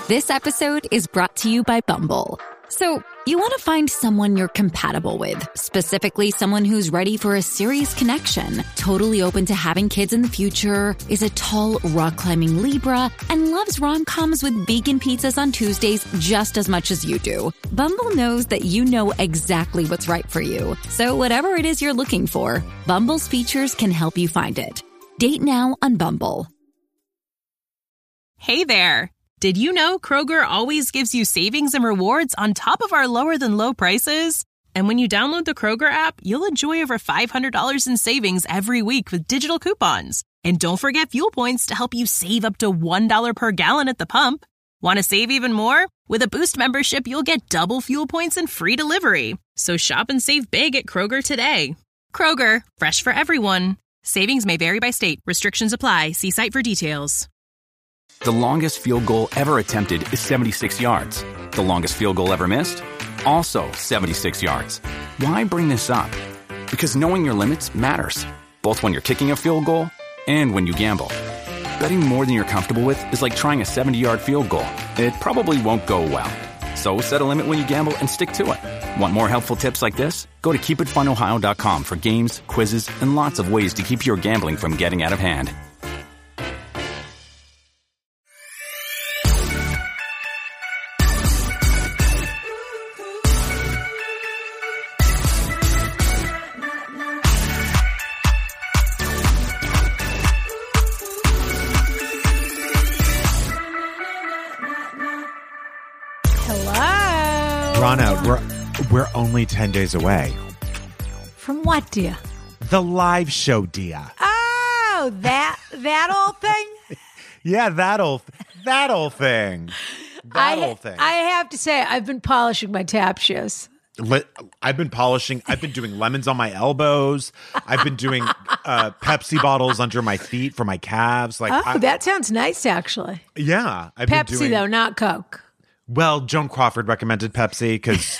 This episode is brought to you by Bumble. So, you want to find someone you're compatible with, specifically someone who's ready for a serious connection, totally open to having kids in the future, is a tall, rock-climbing Libra, and loves rom-coms with vegan pizzas on Tuesdays just as much as you do. Bumble knows that you know exactly what's right for you. So whatever it is you're looking for, Bumble's features can help you find it. Date now on Bumble. Hey there. Did you know Kroger always gives you savings and rewards on top of our lower than low prices? And when you download the Kroger app, you'll enjoy over $500 in savings every week with digital coupons. And don't forget fuel points to help you save up to $1 per gallon at the pump. Want to save even more? With a Boost membership, you'll get double fuel points and free delivery. So shop and save big at Kroger today. Kroger, fresh for everyone. Savings may vary by state. Restrictions apply. See site for details. The longest field goal ever attempted is 76 yards. The longest field goal ever missed? Also 76 yards. Why bring this up? Because knowing your limits matters, both when you're kicking a field goal and when you gamble. Betting more than you're comfortable with is like trying a 70-yard field goal. It probably won't go well. So set a limit when you gamble and stick to it. Want more helpful tips like this? Go to keepitfunohio.com for games, quizzes, and lots of ways to keep your gambling from getting out of hand. We're only 10 days away. From what, dear? The live show, dear. Oh, that old thing? Yeah, that old thing. I have to say, I've been polishing my tap shoes. I've been doing lemons on my elbows. I've been doing Pepsi bottles under my feet for my calves. That sounds nice, actually. Yeah. Pepsi, though, not Coke. Well, Joan Crawford recommended Pepsi because,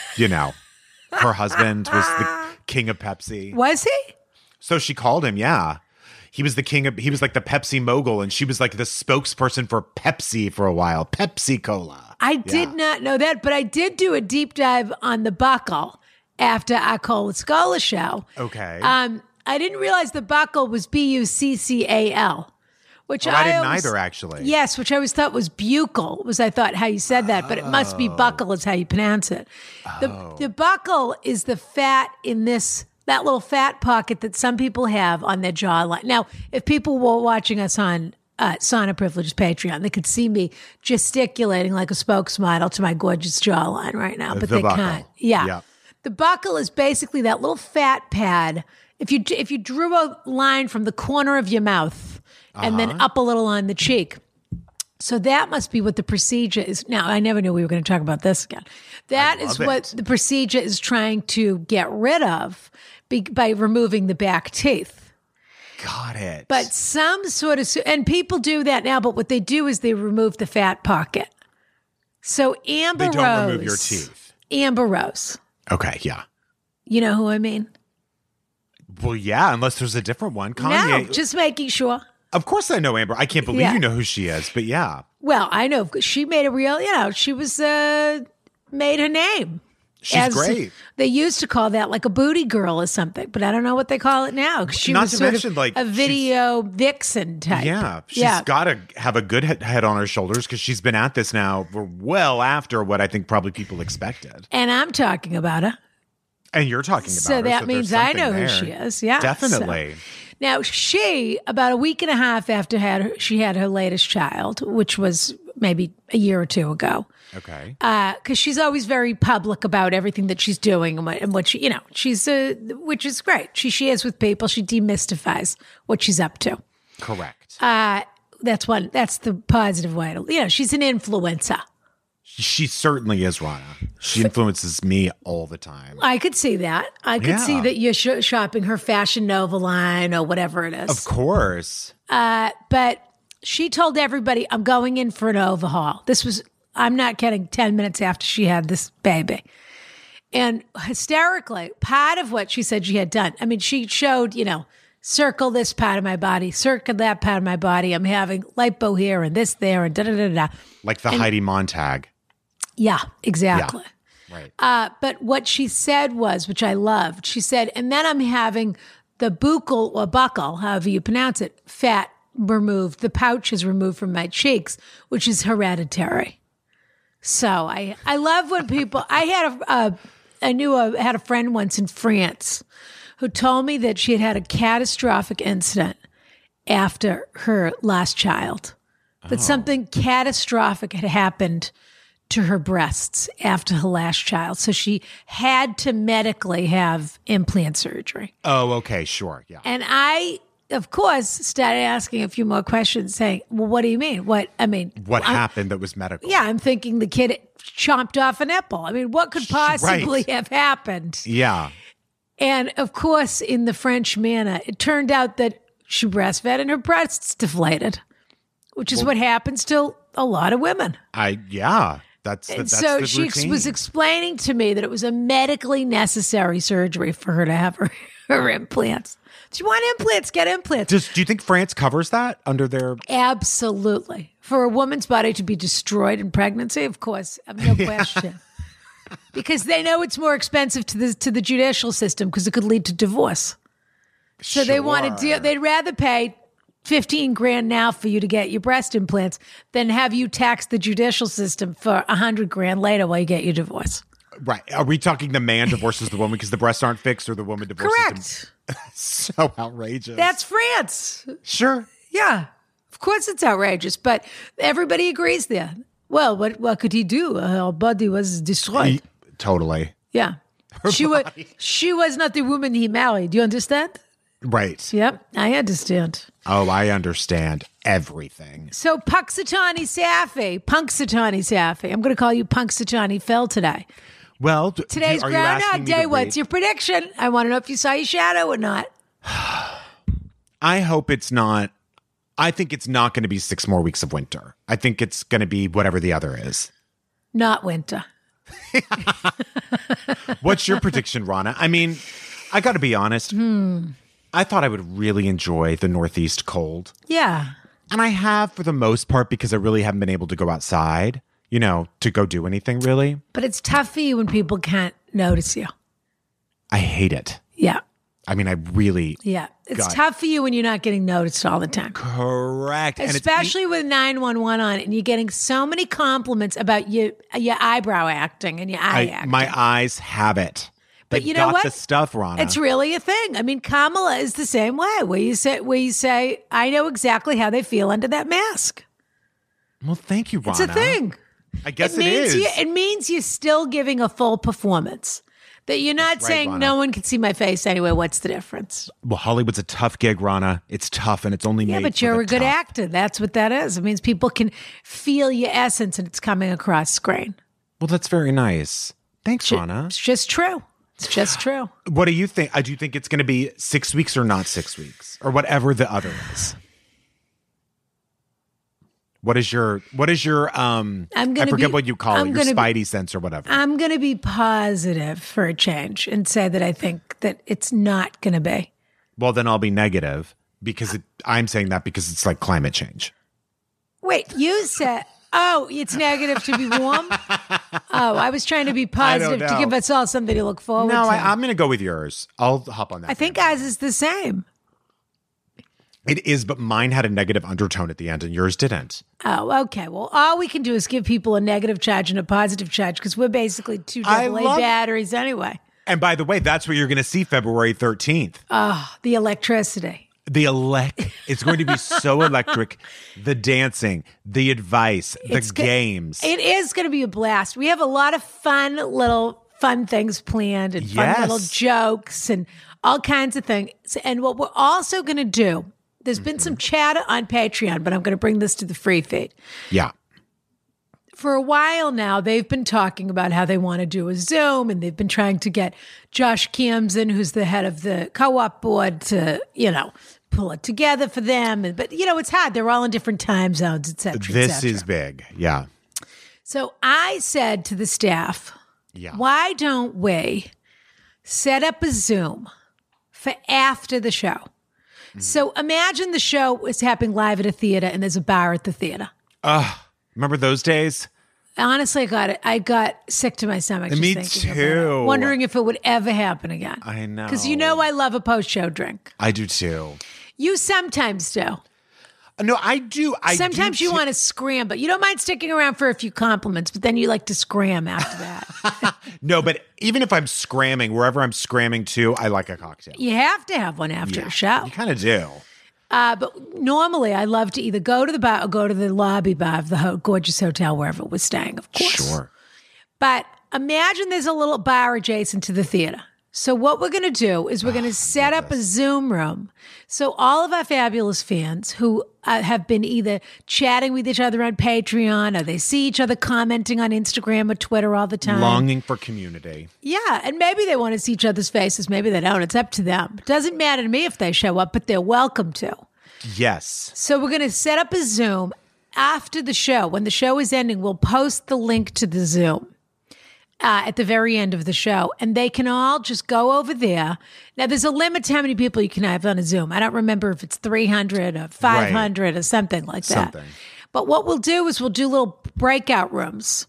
her husband was the king of Pepsi. Was he? So she called him, yeah. He was like the Pepsi mogul, and she was like the spokesperson for Pepsi for a while. Pepsi Cola. I did not know that, but I did do a deep dive on the Buckle after our Cola Scola show. Okay. I didn't realize the Buckle was Buccal. Which I didn't either, actually. Yes, which I always thought was buccal, was I thought how you said that, but it must be buckle is how you pronounce it. The buckle is the fat in that little fat pocket that some people have on their jawline. Now, if people were watching us on Sauna Privileges Patreon, they could see me gesticulating like a spokesmodel to my gorgeous jawline right now, but they can't. Yeah. The buckle is basically that little fat pad. If you drew a line from the corner of your mouth and then up a little on the cheek. So that must be what the procedure is. Now, I never knew we were going to talk about this again. That is what the procedure is trying to get rid of by removing the back teeth. Got it. But some sort of, and people do that now, but what they do is they remove the fat pocket. So Amber Rose. They don't remove your teeth. Amber Rose. Okay, yeah. You know who I mean? Well, yeah, unless there's a different one. Kanye. No, just making sure. Of course I know Amber. I can't believe you know who she is, but yeah. Well, I know. She made a real, she was, made her name. She's great. They used to call that like a booty girl or something, but I don't know what they call it now. She Not was to sort mention, of like, a video vixen type. Yeah. She's got to have a good head on her shoulders because she's been at this now for well after what I think probably people expected. And I'm talking about her. And you're talking about her. So that means I know who she is. Yeah. Definitely. So. Now, she, about a week and a half after she had her latest child, which was maybe a year or two ago. Okay. Because she's always very public about everything that she's doing and what she, she's, which is great. She shares with people. She demystifies what she's up to. Correct. That's the positive way to, she's an influencer. She certainly is, Rana. She influences me all the time. I could see that. I could see that you're shopping her Fashion Nova line or whatever it is. Of course. But she told everybody, I'm going in for an overhaul. I'm not kidding, 10 minutes after she had this baby. And hysterically, part of what she said she had done, I mean, she showed, circle this part of my body, circle that part of my body. I'm having lipo here and this there and da-da-da-da. Like the Heidi Montag. Yeah, exactly. Yeah, right. But what she said was, which I loved, she said, and then I'm having the buccal or buccal, however you pronounce it, fat removed. The pouch is removed from my cheeks, which is hereditary. So I love when people, I had a friend once in France who told me that she had had a catastrophic incident after her last child, that something catastrophic had happened to her breasts after her last child. So she had to medically have implant surgery. Oh, okay, sure, yeah. And I, of course, started asking a few more questions saying, well, what do you mean? What happened that was medical? Yeah, I'm thinking the kid chomped off a nipple. I mean, what could possibly have happened? Yeah. And of course, in the French manner, it turned out that she breastfed and her breasts deflated, which is what happens to a lot of women. That's so the she routine. was explaining to me that it was a medically necessary surgery for her to have her implants. Do you want implants? Get implants. Do you think France covers that under their? Absolutely. For a woman's body to be destroyed in pregnancy, of course, no question. Because they know it's more expensive to the judicial system because it could lead to divorce. So they want to they'd rather pay $15,000 now for you to get your breast implants than have you tax the judicial system for $100,000 later while you get your divorce. Right. Are we talking the man divorces the woman because the breasts aren't fixed, or the woman divorces Correct. him? So outrageous. That's France. Sure. Yeah. Of course it's outrageous, but everybody agrees there. Well, what could he do? Her body was destroyed. Totally. Yeah. She was not the woman he married. You understand? Right. Yep, I understand. Oh, I understand everything. So Punxsutawney Safi. I'm going to call you Punxsutawney Phil today. Well, Today's are you asking Groundhog me Day. to What's read? your prediction? I want to know if you saw your shadow or not. I hope it's not. I think it's not going to be 6 more weeks of winter. I think it's going to be whatever the other is. Not winter. What's your prediction, Rana? I mean, I got to be honest. I thought I would really enjoy the Northeast cold. Yeah. And I have for the most part because I really haven't been able to go outside, to go do anything really. But it's tough for you when people can't notice you. I hate it. Yeah. I mean, I really. Yeah. It's God. tough for you when you're not getting noticed all the time. Correct. Especially with 911 on it, and you're getting so many compliments about your eyebrow acting and your eye acting. My eyes have it. But They've you know got what? the stuff, Rana. It's really a thing. I mean, Kamala is the same way, where you say, I know exactly how they feel under that mask. Well, thank you, Rana. It's a thing. I guess it is. It means you're still giving a full performance. That you're not saying, Rana. no one can see my face anyway. What's the difference? Well, Hollywood's a tough gig, Rana. It's tough, and it's only Yeah, made but for you're the a good tough. actor. That's what that is. It means people can feel your essence and it's coming across screen. Well, that's very nice. Thanks, Rana. It's just true. It's just true. What do you think? Do you think it's going to be 6 weeks or not 6 weeks, or whatever the other is? What is your I forget what you call it, your spidey sense or whatever. I'm going to be positive for a change and say that I think that it's not going to be. Well, then I'll be negative because I'm saying that because it's like climate change. Wait, you said, it's negative to be warm? I was trying to be positive to know. give us all something to look forward No, to. I'm going to go with yours. I'll hop on that. I think ours is the same. It is, but mine had a negative undertone at the end and yours didn't. Oh, okay. Well, all we can do is give people a negative charge and a positive charge because we're basically two AA batteries anyway. And by the way, that's what you're going to see February 13th. Oh, the electricity. It's going to be so electric. The dancing, the advice, the games. It is going to be a blast. We have a lot of fun things planned and fun little jokes and all kinds of things. And what we're also going to do, there's been some chatter on Patreon, but I'm going to bring this to the free feed. Yeah. For a while now, they've been talking about how they want to do a Zoom, and they've been trying to get Josh Kamsen, who's the head of the co-op board, to, pull it together for them. But, it's hard. They're all in different time zones, et cetera, This is big. Yeah. So I said to the staff, why don't we set up a Zoom for after the show? So imagine the show is happening live at a theater and there's a bar at the theater. Remember those days? Honestly, I got sick to my stomach. Just Me thinking about too. it. Wondering if it would ever happen again. I know. Because I love a post-show drink. I do too. You sometimes do. No, I do. Sometimes you want to scram, but you don't mind sticking around for a few compliments, but then you like to scram after that. No, but even if I'm scramming, wherever I'm scramming to, I like a cocktail. You have to have one after a show. You kind of do. But normally I love to either go to the bar or go to the lobby bar of the gorgeous hotel wherever we're staying, of course. Sure. But imagine there's a little bar adjacent to the theater. So what we're going to do is we're going to set up a Zoom room. So all of our fabulous fans who have been either chatting with each other on Patreon or they see each other commenting on Instagram or Twitter all the time. Longing for community. Yeah, and maybe they want to see each other's faces. Maybe they don't. It's up to them. It doesn't matter to me if they show up, but they're welcome to. Yes. So we're going to set up a Zoom after the show. When the show is ending, we'll post the link to the Zoom. At the very end of the show, and they can all just go over there. Now, there's a limit to how many people you can have on a Zoom. I don't remember if it's 300 or 500 or something like that. Something. But what we'll do is we'll do little breakout rooms.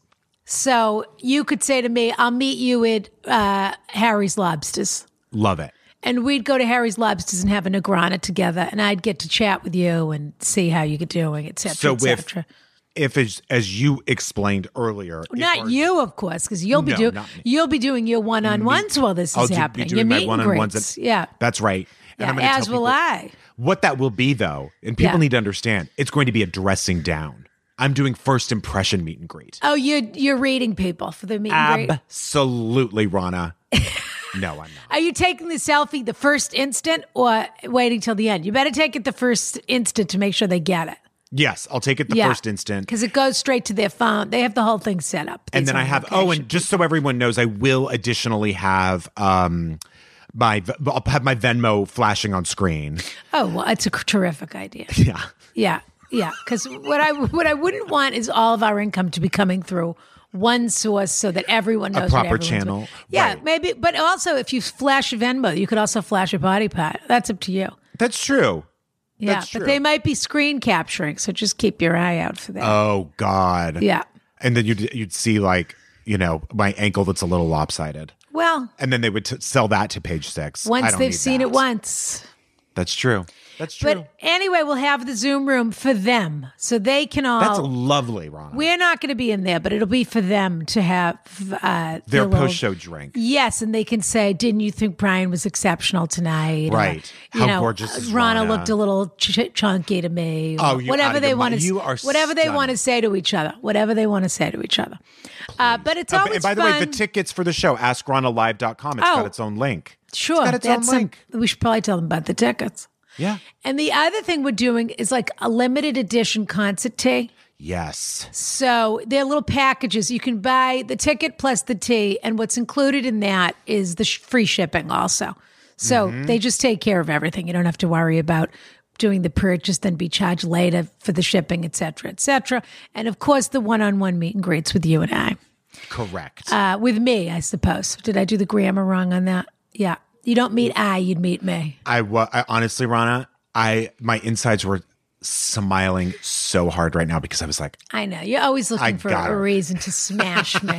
So you could say to me, I'll meet you at Harry's Lobsters. Love it. And we'd go to Harry's Lobsters and have a Negrana together, and I'd get to chat with you and see how you're doing, et cetera, et cetera. If as you explained earlier, not you, of course, because you'll be doing your one-on-ones while this is happening. Your meet and greets. Yeah, that's right. And I'm as will I. What that will be, though, and people need to understand, it's going to be a dressing down. I'm doing first impression meet and greet. Oh, you're reading people for the meet and greet? Absolutely, Rana. No, I'm not. Are you taking the selfie the first instant or waiting till the end? You better take it the first instant to make sure they get it. Yes, I'll take it the first instant. Because it goes straight to their phone. They have the whole thing set up. And then I have, and just so everyone knows, I will additionally have I'll have my Venmo flashing on screen. Oh, well, it's a terrific idea. Yeah. Yeah, yeah. Because what I wouldn't want is all of our income to be coming through one source so that everyone knows a proper channel. Doing. Yeah, right. Maybe. But also, if you flash a Venmo, you could also flash a body part. That's up to you. That's true. Yeah, but they might be screen capturing, so just keep your eye out for that. Oh, God. Yeah. And then you'd see, like, my ankle that's a little lopsided. Well. And then they would sell that to Page Six. Once they've seen it once. That's true. That's true. But anyway, we'll have the Zoom room for them, so they can all. That's lovely, Rana. We're not going to be in there, but it'll be for them to have their post-show drink. Yes, and they can say, "Didn't you think Brian was exceptional tonight?" Right? How gorgeous is Rana? Rana looked a little chunky to me. Oh, whatever they want to. You are whatever stunning. they want to say to each other. Whatever they want to say to each other. But it's always and by the way, the tickets for the show, AskRanaLive.com. It's got its own link. Sure, it's got its own link. We should probably tell them about the tickets. Yeah. And the other thing we're doing is like a limited edition concert tea. Yes. So they're little packages. You can buy the ticket plus the tea, and what's included in that is the free shipping also. So they just take care of everything. You don't have to worry about doing the purchase, then be charged later for the shipping, et cetera, et cetera. And of course, the one-on-one meet and greets with you and I. Correct. With me, I suppose. Did I do the grammar wrong on that? Yeah. You don't meet you'd meet me. I honestly, Rana, my insides were smiling so hard right now because I was like, I know. You're always looking for a reason to smash me.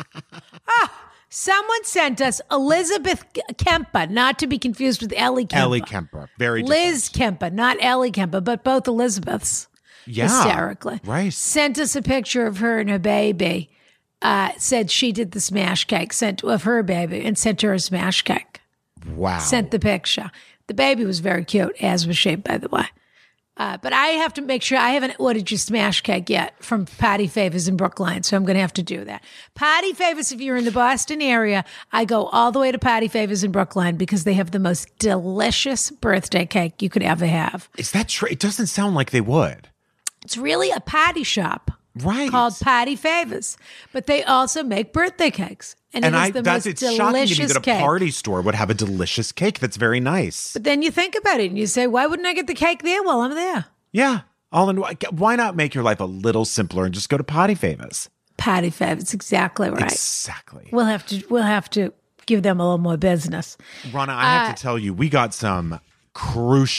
Someone sent us Elizabeth Kemper, not to be confused with Ellie Kemper. Ellie Kemper. Very Liz Kemper, not Ellie Kemper, but both Elizabeths. Yeah. Hysterically. Right. Sent us a picture of her and her baby. Said she did the smash cake, of her baby, and sent her a smash cake. Wow. Sent the picture. The baby was very cute, as was she, by the way. But I have to make sure I haven't ordered your smash cake yet from Patty Favors in Brookline, so I'm going to have to do that. Patty Favors, if you're in the Boston area, I go all the way to Patty Favors in Brookline because they have the most delicious birthday cake you could ever have. Is that true? It doesn't sound like they would. It's really a patty shop. Right. Called Patty Favors. But they also make birthday cakes. And it's shocking to me that a party store would have a delicious cake that's very nice. But then you think about it and you say, why wouldn't I get the cake there while I'm there? Yeah. Why not make your life a little simpler and just go to Patty Favors? Patty Favors, exactly right. Exactly. We'll have to give them a little more business. Rana, I have to tell you, we got some crucial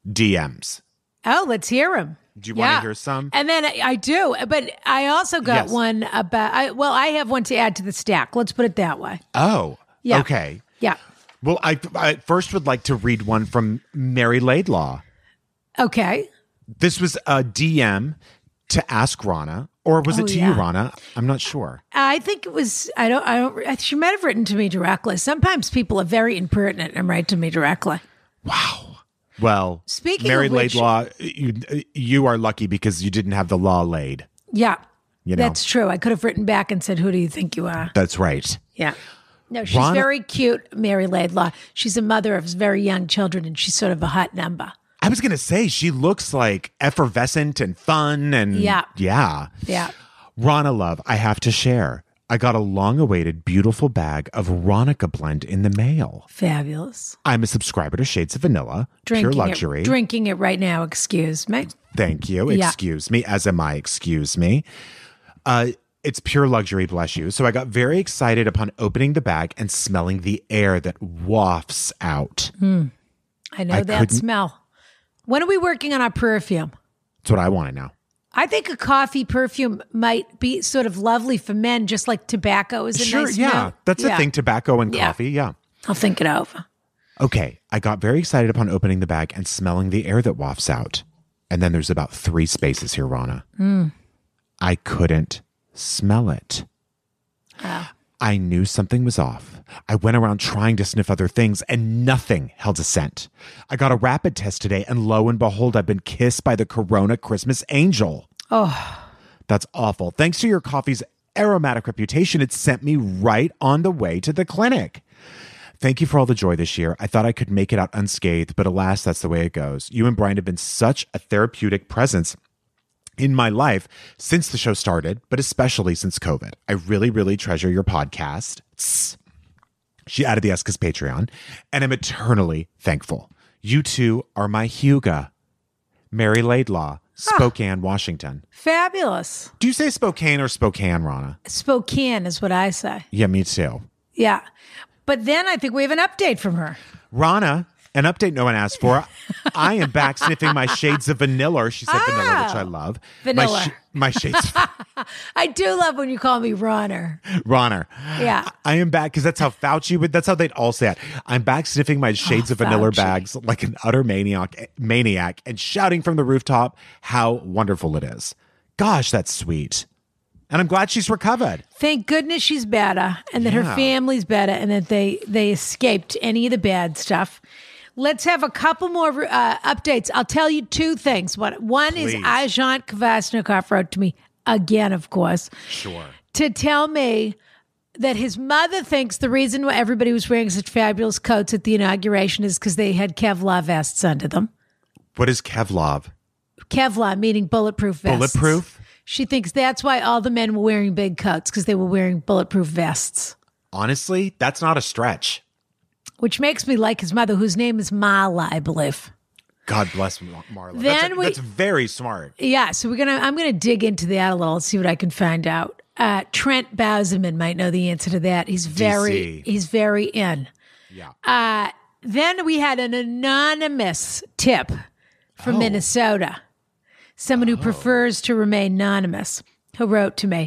DMs. Oh, let's hear them. Do you want to hear some? And then I do, but I also got one about, I have one to add to the stack. Let's put it that way. Oh, Yeah. okay. Yeah. Well, I first would like to read one from Mary Laidlaw. Okay. This was a DM to ask Rana, or was it to you, Rana? I'm not sure. I think it was, she might have written to me directly. Sometimes people are very impertinent and write to me directly. Wow. Well, Speaking Mary of which, Laidlaw, you are lucky because you didn't have the law laid. Yeah. You know. That's true. I could have written back and said, who do you think you are? That's right. Yeah. No, she's Rana- very cute, Mary Laidlaw. She's a mother of very young children, and she's sort of a hot number. I was going to say, she looks like effervescent and fun and Yeah. Yeah. Rana love, I have to share. I got a long-awaited, beautiful bag of Ronica blend in the mail. Fabulous. I'm a subscriber to Shades of Vanilla, pure luxury. Drinking it right now, excuse me. Thank you. Yeah. Excuse me. As am I. Excuse me. It's pure luxury, bless you. So I got very excited upon opening the bag and smelling the air that wafts out. I know that smell. When are we working on our perfume? That's what I want to know. I think a coffee perfume might be sort of lovely for men, just like tobacco is a nice smell. That's the thing. Tobacco and coffee. Yeah. I'll think it over. Okay. I got very excited upon opening the bag and smelling the air that wafts out. And then there's about 3 spaces here, Rana. I couldn't smell it. I knew something was off. I went around trying to sniff other things and nothing held a scent. I got a rapid test today and lo and behold, I've been kissed by the Corona Christmas angel. Oh, That's awful. Thanks to your coffee's aromatic reputation, it sent me right on the way to the clinic. Thank you for all the joy this year. I thought I could make it out unscathed, but alas, that's the way it goes. You and Brian have been such a therapeutic presence in my life since the show started, but especially since COVID. I really, really treasure your podcast. She added the S because Patreon, and I'm eternally thankful. You two are my Huga. Mary Laidlaw, Spokane, Washington. fabulous. Do you say Spokane or Spokane, Rana? Spokane is what I say. Yeah, me too. Yeah. But then I think we have an update from her. Rana, an update no one asked for. I am back sniffing my shades of vanilla. She said vanilla, which I love. Vanilla. My shades. I do love when you call me Ronner. Ronner. Yeah. I am back because that's how Fauci would. That's how they'd all say it. I'm back sniffing my shades of vanilla Fauci. bags like an utter maniac and shouting from the rooftop how wonderful it is. Gosh, that's sweet. And I'm glad she's recovered. Thank goodness she's better and that her Yeah. family's better and that they escaped any of the bad stuff. Let's have a couple more updates. I'll tell you 2 things. One is Please. Ajant Kvasnikov wrote to me again, of course, Sure. to tell me that his mother thinks the reason why everybody was wearing such fabulous coats at the inauguration is because they had Kevlar vests under them. What is Kevlar? Kevlar meaning bulletproof vests. Bulletproof? She thinks that's why all the men were wearing big coats, because they were wearing bulletproof vests. Honestly, that's not a stretch. Which makes me like his mother, whose name is Marla, I believe. God bless Marla. Then That's very smart. Yeah, so I'm gonna dig into that a little and see what I can find out. Trent Bauserman might know the answer to that. He's very in. Yeah. Then we had an anonymous tip from Minnesota. Someone who prefers to remain anonymous, who wrote to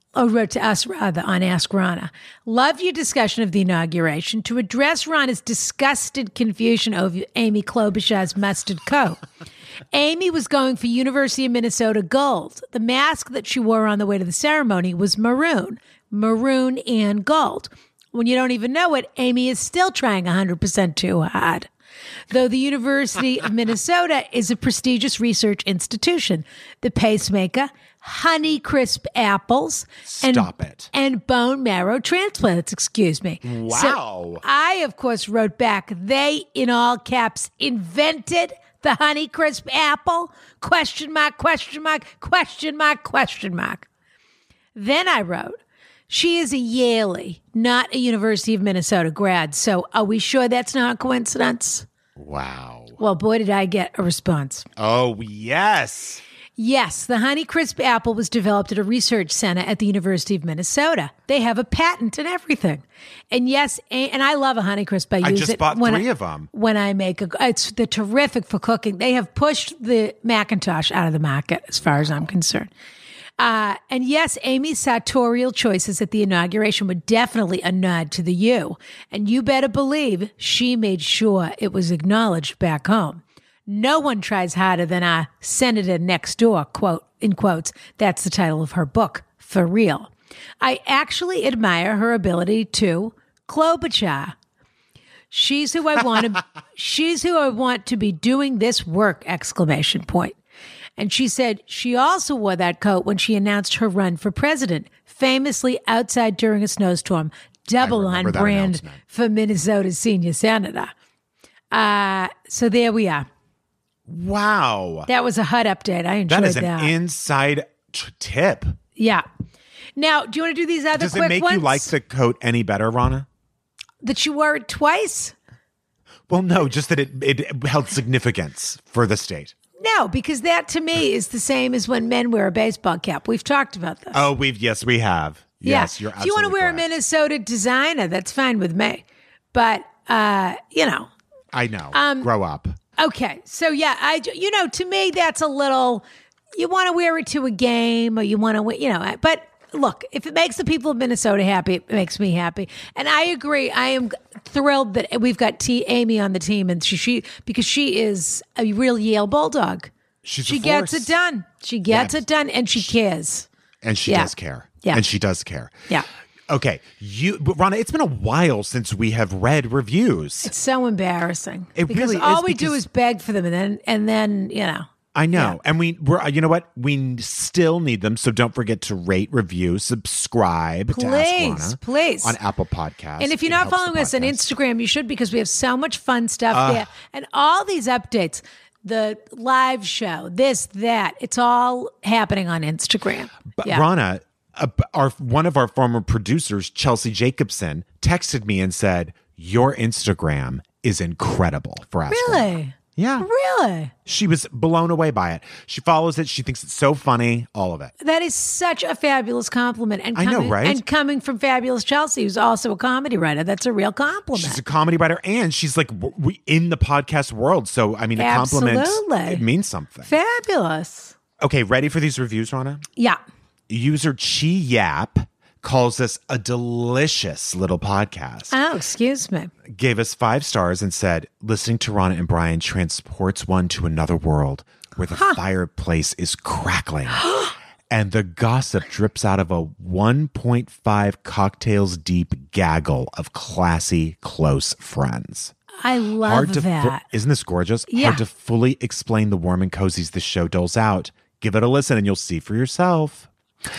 us rather on Ask Rana. Love your discussion of the inauguration. To address Rana's disgusted confusion over Amy Klobuchar's mustard coat. Amy was going for University of Minnesota gold. The mask that she wore on the way to the ceremony was maroon and gold. When you don't even know it, Amy is still trying 100% too hard. Though the University of Minnesota is a prestigious research institution, the pacemaker, Honeycrisp apples, and bone marrow transplants, excuse me. Wow. So I, of course, wrote back, they, in all caps, invented the Honeycrisp apple? Question mark, question mark, question mark, question mark. Then I wrote, she is a Yaley, not a University of Minnesota grad. So are we sure that's not a coincidence? Wow. Well, boy, did I get a response. Oh, yes. Yes, the Honeycrisp apple was developed at a research center at the University of Minnesota. They have a patent and everything. And yes, and I love a Honeycrisp. I use just it bought when 3 of them. When I make they're terrific for cooking. They have pushed the Macintosh out of the market, as far as I'm concerned. And yes, Amy's sartorial choices at the inauguration were definitely a nod to the U. And you better believe she made sure it was acknowledged back home. No one tries harder than our senator next door, quote, in quotes. That's the title of her book, for real. I actually admire her ability to Klobuchar. She's who I want to be doing this work, exclamation point. And she said she also wore that coat when she announced her run for president, famously outside during a snowstorm, double on brand for Minnesota's senior senator. So there we are. Wow. That was a HUD update. I enjoyed that. That is an inside tip. Yeah. Now, do you want to do these other Does quick it make ones? you like the coat any better, Rana? That you wore it twice? Well, no, just that it held significance for the state. No, because that to me is the same as when men wear a baseball cap. We've talked about this. Oh, yes, we have. Yes, you're If you want to absolutely wear correct. a Minnesota designer, that's fine with me. But, you know. I know. Grow up. Okay. So, yeah, to me, that's a little, you want to wear it to a game or you want to, but look, if it makes the people of Minnesota happy, it makes me happy. And I agree. I am thrilled that we've got Amy on the team and she because she is a real Yale Bulldog. She gets it done. She gets it done and she cares. And she does care. Yeah. And she does care. Yeah. Okay. But Rana, it's been a while since we have read reviews. It's so embarrassing. It because really is, all we do because- is beg for them and then I know. Yeah. And we're you know what? We still need them. So don't forget to rate, review, subscribe to Ask Rana please. on Apple Podcasts. And if you're It not helps following the us on podcast. Instagram, you should because we have so much fun stuff there. And all these updates, the live show, this, that, it's all happening on Instagram. But Yeah. Rana, one of our former producers, Chelsea Jacobson, texted me and said, "Your Instagram is incredible for Ask Rana." Really? Yeah. Really? She was blown away by it. She follows it. She thinks it's so funny. All of it. That is such a fabulous compliment. And I know, right? And coming from fabulous Chelsea, who's also a comedy writer, that's a real compliment. She's a comedy writer, and she's like we in the podcast world. So I mean, a compliment, Absolutely. it means something. Fabulous. Okay, ready for these reviews, Rana? Yeah. User Chi Yap calls us a delicious little podcast. Oh, excuse me. Gave us 5 stars and said, listening to Rana and Brian transports one to another world where the fireplace is crackling and the gossip drips out of a 1.5 cocktails deep gaggle of classy, close friends. I love to that. isn't this gorgeous? Yeah. Hard to fully explain the warm and cozies this show doles out. Give it a listen and you'll see for yourself.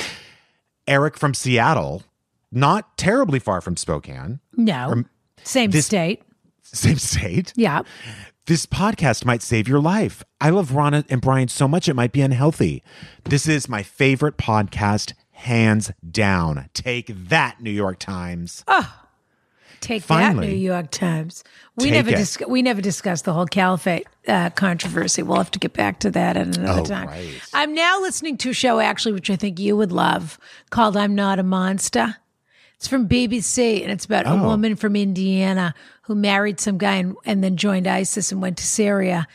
Eric from Seattle, not terribly far from Spokane, No. Same state. same state. Yeah. This podcast might save your life. I love Rana and Brian so much it might be unhealthy. This is my favorite podcast, hands down. Take that, New York Times. Take Finally. that, New York Times. We Take never it. we never discussed the whole caliphate controversy. We'll have to get back to that at another time. Right. I'm now listening to a show actually, which I think you would love, called "I'm Not a Monster." It's from BBC, and it's about a woman from Indiana who married some guy and then joined ISIS and went to Syria.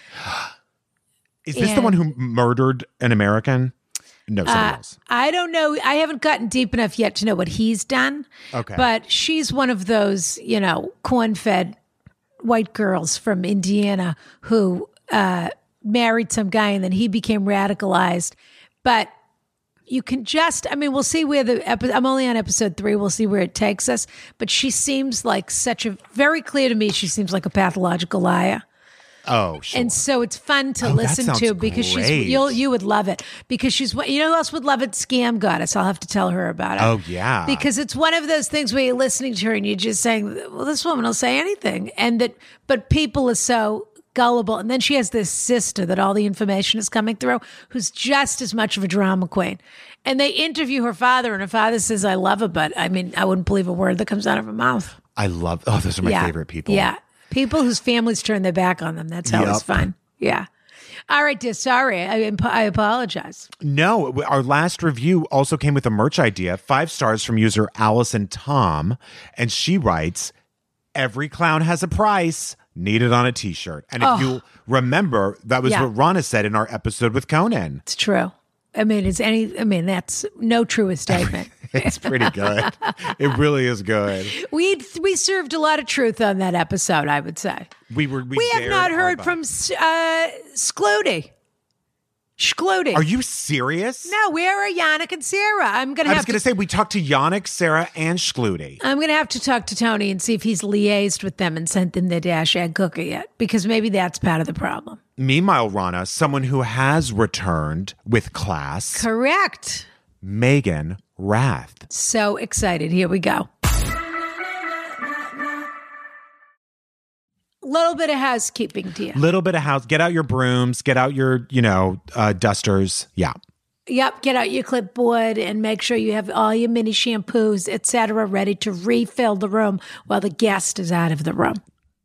Is this the one who murdered an American? No, somebody else. I don't know. I haven't gotten deep enough yet to know what he's done. Okay. But she's one of those, corn-fed white girls from Indiana who married some guy and then he became radicalized. But you can we'll see where I'm only on episode 3. We'll see where it takes us. But she seems like very clear to me, she seems like a pathological liar. Oh, sure. And so it's fun to that listen sounds to because great. you would love it because she's, who else would love it? Scam Goddess. I'll have to tell her about it. Oh, yeah. Because it's one of those things where you're listening to her and you're just saying, well, this woman will say anything. But people are so gullible. And then she has this sister that all the information is coming through who's just as much of a drama queen. And they interview her father and her father says, I love her, but I wouldn't believe a word that comes out of her mouth. I love, those are my favorite people. Yeah. People whose families turn their back on them. That's how it's Yep. fun. Yeah. All right, dear. Sorry. I apologize. No, our last review also came with a merch idea. 5 stars from user Allison Tom. And she writes, every clown has a price. Need it on a t-shirt. And if you remember, that was what Rana said in our episode with Conan. It's true. I mean, that's no truer statement. It's pretty good. It really is good. We served a lot of truth on that episode, I would say. We have not heard from Schluty. Schluty. Are you serious? No, where are Yannick and Sarah? I was going to say, we talked to Yannick, Sarah, and Schluty. I'm going to have to talk to Tony and see if he's liaised with them and sent them their Dash Egg cookie yet, because maybe that's part of the problem. Meanwhile, Rana, someone who has returned with class. Correct. Megan Rath. So excited. Here we go. Little bit of housekeeping, dear. Get out your brooms. Get out your, dusters. Yeah. Yep. Get out your clipboard and make sure you have all your mini shampoos, etc., ready to refill the room while the guest is out of the room.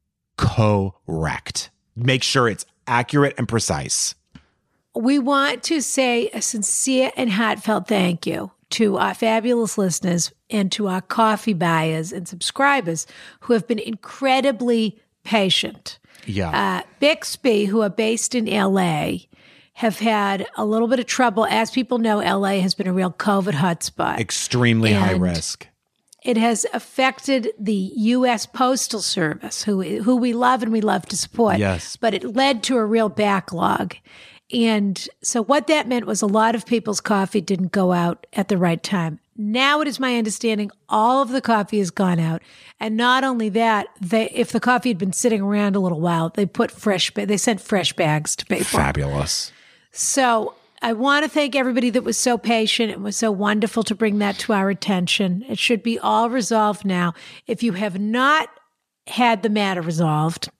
Correct. Make sure it's accurate and precise. We want to say a sincere and heartfelt thank you to our fabulous listeners and to our coffee buyers and subscribers who have been incredibly patient. Yeah. Bixby, who are based in LA, have had a little bit of trouble. As people know, LA has been a real COVID hotspot. Extremely high risk. It has affected the U.S. Postal Service, who we love and we love to support. Yes. But it led to a real backlog. And so what that meant was a lot of people's coffee didn't go out at the right time. Now it is my understanding all of the coffee has gone out. And not only that, if the coffee had been sitting around a little while, they sent fresh bags to people. Fabulous. So I want to thank everybody that was so patient. It was so wonderful to bring that to our attention. It should be all resolved now. If you have not had the matter resolved,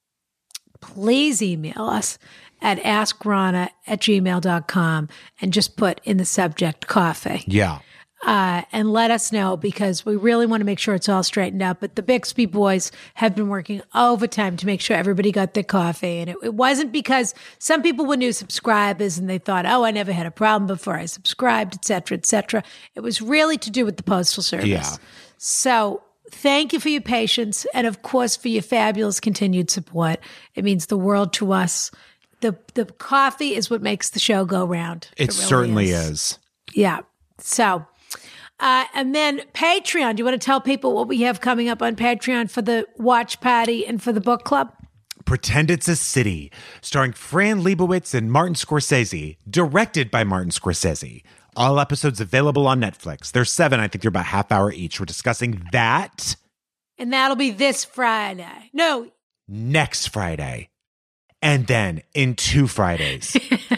please email us at askrana@gmail.com and just put in the subject coffee. Yeah. And let us know, because we really want to make sure it's all straightened out. But the Bixby boys have been working overtime to make sure everybody got their coffee. And it wasn't because some people were new subscribers and they thought, I never had a problem before I subscribed, et cetera, et cetera. It was really to do with the Postal Service. Yeah. So thank you for your patience and, of course, for your fabulous continued support. It means the world to us. The coffee is what makes the show go round. It really certainly is. Yeah. So... and then Patreon. Do you want to tell people what we have coming up on Patreon for the watch party and for the book club? Pretend It's a City, starring Fran Lebowitz and Martin Scorsese, directed by Martin Scorsese. All episodes available on Netflix. There's 7. I think they're about half hour each. We're discussing that. And that'll be this Friday. No. Next Friday. And then in 2 Fridays.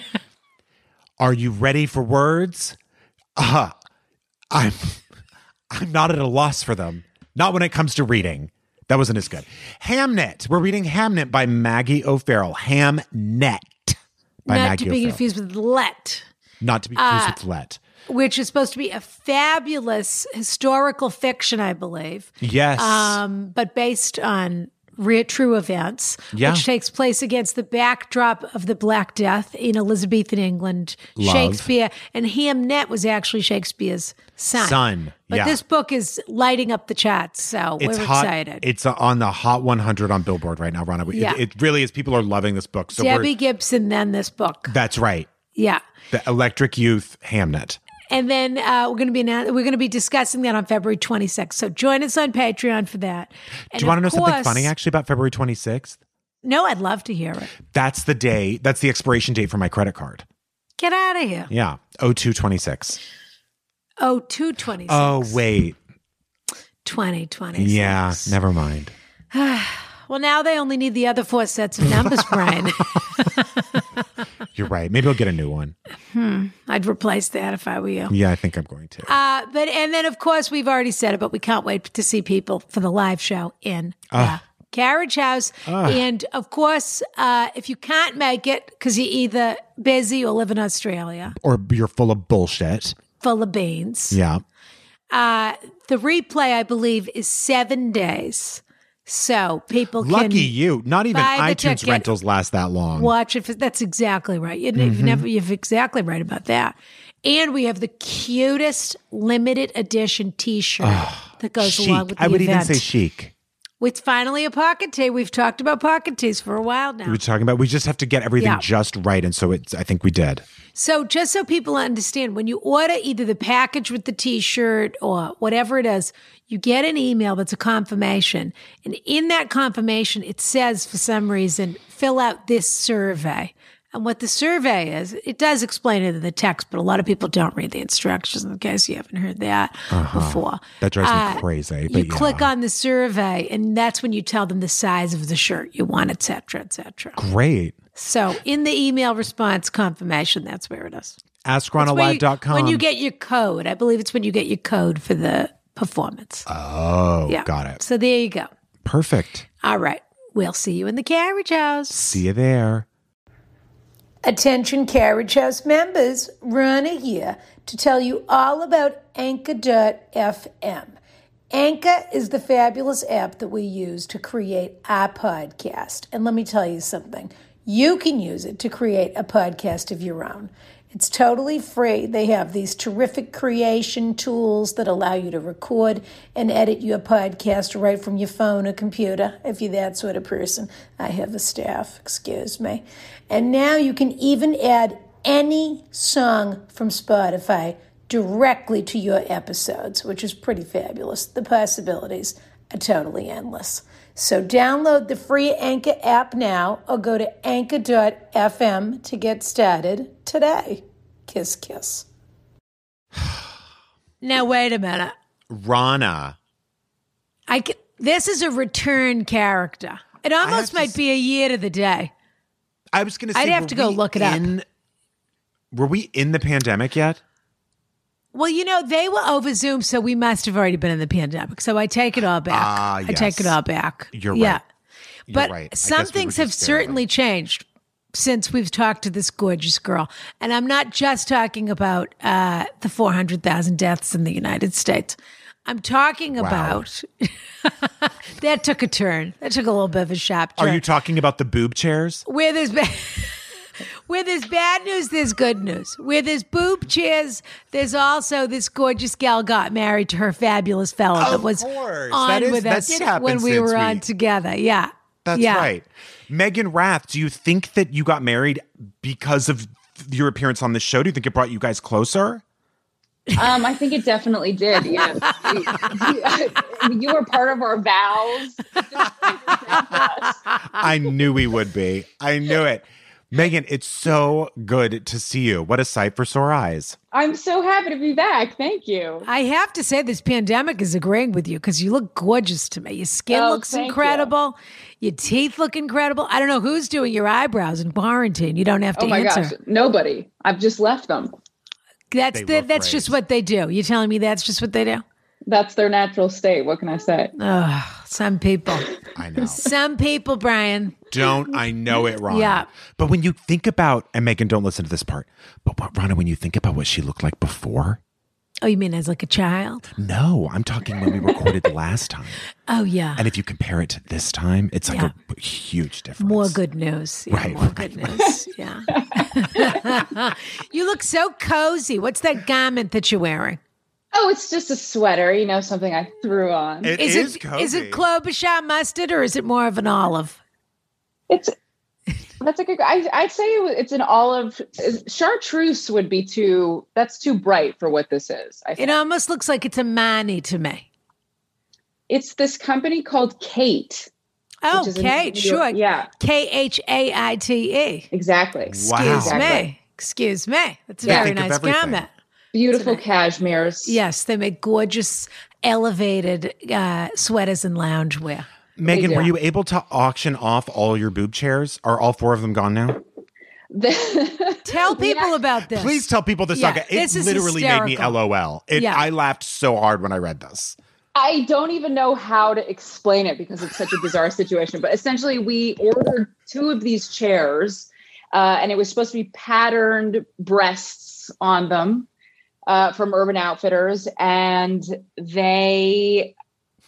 Are you ready for words? I'm not at a loss for them. Not when it comes to reading. That wasn't as good. Hamnet. We're reading Hamnet by Maggie O'Farrell. Hamnet by Maggie O'Farrell. Not to be confused with Let. Not to be confused with Let. Which is supposed to be a fabulous historical fiction, I believe. Yes. But based on true events, which takes place against the backdrop of the Black Death in Elizabethan England. Love. Shakespeare. And Hamnet was actually Shakespeare's son. But this book is lighting up the charts, so we're excited. It's on the Hot 100 on Billboard right now, Rana. It really is. People are loving this book. So Debbie Gibson, then this book. That's right. Yeah. The Electric Youth Hamnet. And then we're going to be discussing that on February 26th. So join us on Patreon for that. And do you want to know something funny actually about February 26th? No, I'd love to hear it. That's the day. That's the expiration date for my credit card. Get out of here. Yeah. 0226. 0226. Oh, wait. 2026. Yeah, never mind. Well, now they only need the other 4 sets of numbers, Brian. You're right. Maybe I'll get a new one. I'd replace that if I were you. Yeah, I think I'm going to. And then, of course, we've already said it, but we can't wait to see people for the live show in the Carriage House. And, of course, if you can't make it because you're either busy or live in Australia. Or you're full of bullshit. Full of beans. Yeah. The replay, I believe, is 7 days. So people can Lucky you. Not even buy the iTunes ticket, rentals last that long. watch it. That's exactly right. You're exactly right about that. And we have the cutest limited edition T-shirt that goes Chic. along with the I would event. even say chic. It's finally a pocket tee. We've talked about pocket tees for a while now. We just have to get everything just right. And so I think we did. So just so people understand, when you order either the package with the T-shirt or whatever it is, you get an email that's a confirmation. And in that confirmation, it says, for some reason, fill out this survey. And what the survey is, it does explain it in the text, but a lot of people don't read the instructions in case you haven't heard that before. That drives me crazy. But You click on the survey, and that's when you tell them the size of the shirt you want, et cetera, et cetera. Great. So in the email response confirmation, that's where it is. AskRanaLive.com. When you get your code. I believe it's when you get your code for the performance. Oh, got it. So there you go. Perfect. All right. We'll see you in the carriage house. See you there. Attention Carriage House members, Rana here to tell you all about Anchor.fm. Anchor is the fabulous app that we use to create our podcast. And let me tell you something. You can use it to create a podcast of your own. It's totally free. They have these terrific creation tools that allow you to record and edit your podcast right from your phone or computer, if you're that sort of person. I have a staff, excuse me. And now you can even add any song from Spotify directly to your episodes, which is pretty fabulous. The possibilities are totally endless. So download the free Anchor app now or go to anchor.fm to get started today. Kiss, kiss. Now, wait a minute. Rana. This is a return character. It almost might be a year to the day. I was going to say, I'd have to go look it up. Were we in the pandemic yet? Well, they were over Zoom, so we must have already been in the pandemic. So I take it all back. Yes. I take it all back. You're right. Yeah. You're But right. some things have certainly changed since we've talked to this gorgeous girl. And I'm not just talking about the 400,000 deaths in the United States. I'm talking about that took a turn. That took a little bit of a sharp turn. Are you talking about the boob chairs? Where there's bad news, there's good news. Where there's boob chairs, there's also this gorgeous gal got married to her fabulous fellow that was on with us when we were on together. Yeah. That's right. Megan Rath, do you think that you got married because of your appearance on the show? Do you think it brought you guys closer? I think it definitely did. Yes. You were part of our vows. I knew we would be. I knew it. Megan, it's so good to see you. What a sight for sore eyes. I'm so happy to be back. Thank you. I have to say this pandemic is agreeing with you because you look gorgeous to me. Your skin looks incredible. Your teeth look incredible. I don't know who's doing your eyebrows in quarantine. You don't have to answer. Oh my gosh, nobody. I've just left them. That's just what they do. You're telling me that's just what they do? That's their natural state. What can I say? Some people. I know. Some people, Brian. I know it, Rana. Yeah. But when you think about, and Megan, don't listen to this part, but Rana, when you think about what she looked like before. Oh, you mean as like a child? No, I'm talking when we recorded the last time. Oh, yeah. And if you compare it to this time, it's like a huge difference. More good news. Yeah, more good news. Yeah. You look so cozy. What's that garment that you're wearing? Oh, it's just a sweater, something I threw on. It is cozy. Is it Klobuchar mustard or is it more of an olive? That's a good. I'd say it's an olive. Chartreuse would be that's too bright for what this is. I think. It almost looks like it's a mani to me. It's this company called Kate. Oh, Kate, sure. Yeah. Khaite. Exactly. Excuse me. That's a very nice garment. Beautiful cashmeres. Yes, they make gorgeous, elevated sweaters and loungewear. Megan, were you able to auction off all your boob chairs? Are all 4 of them gone now? Tell people about this. Please tell people the saga. It literally made me LOL. I laughed so hard when I read this. I don't even know how to explain it because it's such a bizarre situation. But essentially, we ordered 2 of these chairs, and it was supposed to be patterned breasts on them from Urban Outfitters, and they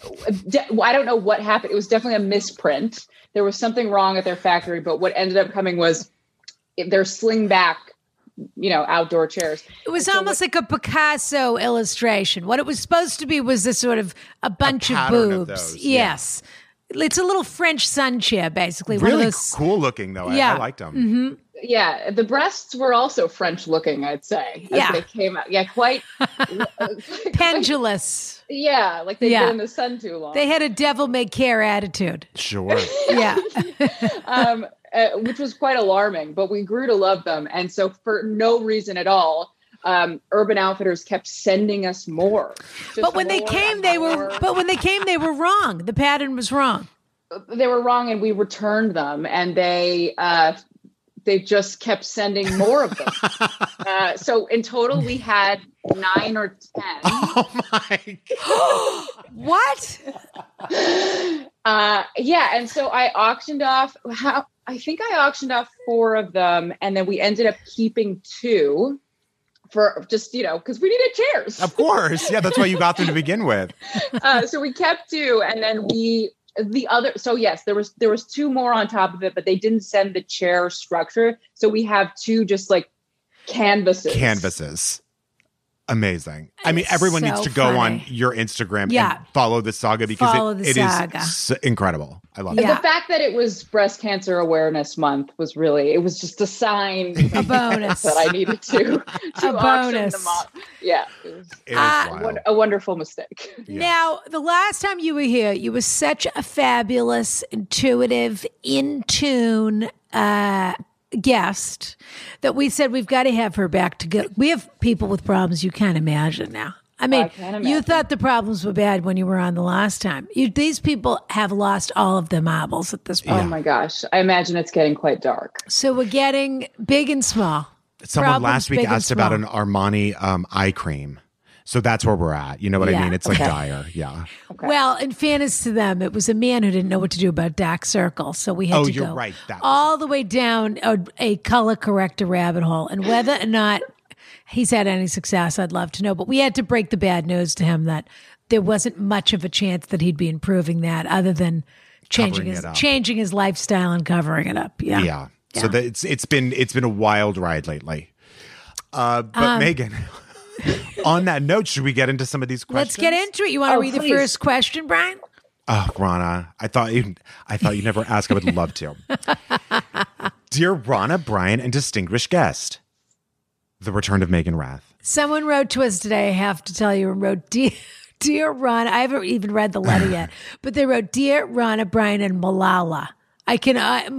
I don't know what happened. It was definitely a misprint. There was something wrong at their factory, but what ended up coming was their sling back, outdoor chairs. It was almost like a Picasso illustration. What it was supposed to be was this sort of a bunch of pattern of boobs. those, Yes. It's a little French sun chair, basically. Really one of those, cool looking, though. Yeah. I liked them. Yeah, the breasts were also French looking, I'd say. As Yeah. they came out. Yeah, quite pendulous. Yeah, like they'd been in the sun too long. They had a devil may care attitude. Sure. Yeah. Which was quite alarming, but we grew to love them. And so for no reason at all, Urban Outfitters kept sending us more. But when they came, they were wrong. The pattern was wrong. They were wrong, and we returned them, and they just kept sending more of them. So in total, we had 9 or 10. Oh my God. What? Yeah, and so I auctioned off. I think I auctioned off 4 of them, and then we ended up keeping 2 for just because we needed chairs. Of course, yeah, that's why you got them to begin with. So we kept 2, and then the other. So yes, there was 2 more on top of it, but they didn't send the chair structure. So we have 2 just like canvases. Amazing. I mean, everyone so needs to go on your Instagram and follow the saga because it is incredible. I love it. The fact that it was Breast Cancer Awareness Month was it was just a sign, a bonus that I needed to auction them off. Yeah, it was a wonderful mistake. Yeah. Now, the last time you were here, you were such a fabulous, intuitive, in tune guest that we said we've got to have her back to go. We have people with problems you can't imagine now. I mean, you thought the problems were bad when you were on the last time. These people have lost all of their marbles at this point. Oh my gosh. I imagine it's getting quite dark. So we're getting big and small. Someone Problems last week big and asked about small. an Armani eye cream. So that's where we're at. You know what I mean? It's like dire. Yeah. Okay. Well, in fairness to them, it was a man who didn't know what to do about dark circles. So we had to you're go right. That was all the way down a color corrector rabbit hole. And whether or not he's had any success, I'd love to know. But we had to break the bad news to him that there wasn't much of a chance that he'd be improving that other than changing his lifestyle and covering it up. Yeah. Yeah. So it's been a wild ride lately. But Megan, on that note, should we get into some of these questions? Let's get into it. You want to read the first question, Brian? Oh, Rana, I thought you never asked. I would love to. Dear Rana, Brian, and distinguished guest, the return of Megan Rath. Someone wrote to us today, I have to tell you, and wrote, Dear Rana, I haven't even read the letter yet, but they wrote, Dear Rana, Brian, and Malala. I can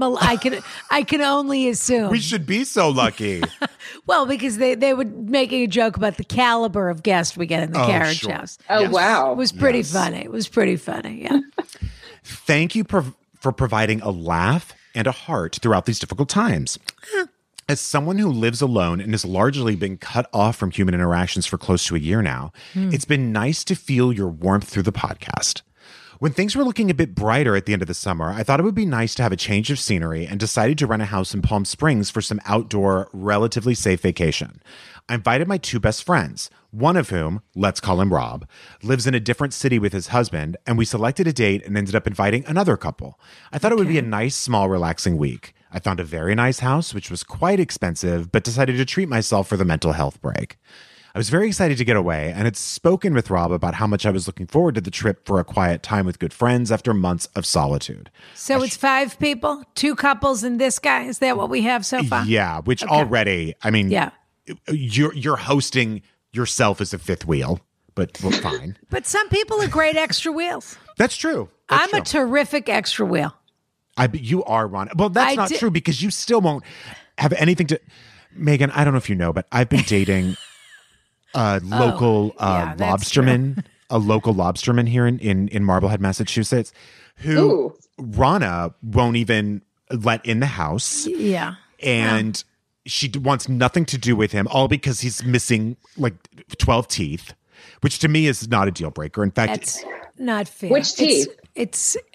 only assume. We should be so lucky. Well, because they were making a joke about the caliber of guest we get in the carriage house. Oh, Yes. wow. It was pretty funny. It was pretty funny, yeah. Thank you for providing a laugh and a heart throughout these difficult times. As someone who lives alone and has largely been cut off from human interactions for close to a year now, it's been nice to feel your warmth through the podcast. When things were looking a bit brighter at the end of the summer, I thought it would be nice to have a change of scenery and decided to rent a house in Palm Springs for some outdoor, relatively safe vacation. I invited my 2 best friends, one of whom, let's call him Rob, lives in a different city with his husband, and we selected a date and ended up inviting another couple. I thought it would be a nice, small, relaxing week. I found a very nice house, which was quite expensive, but decided to treat myself for the mental health break. I was very excited to get away and had spoken with Rob about how much I was looking forward to the trip for a quiet time with good friends after months of solitude. So it's 5 people, 2 couples, and this guy. Is that what we have so far? Yeah, which already, I mean, Yeah. you're hosting yourself as a 5th wheel, but well, fine. But some people are great extra wheels. That's true. I'm a terrific extra wheel. You are, Ron. Well, that's not true because you still won't have anything to. Megan, I don't know if you know, but I've been dating a local lobsterman here in Marblehead, Massachusetts, who Rana won't even let in the house. Yeah. And she wants nothing to do with him, all because he's missing like 12 teeth, which to me is not a deal breaker. In fact, That's not fair. Which teeth? It's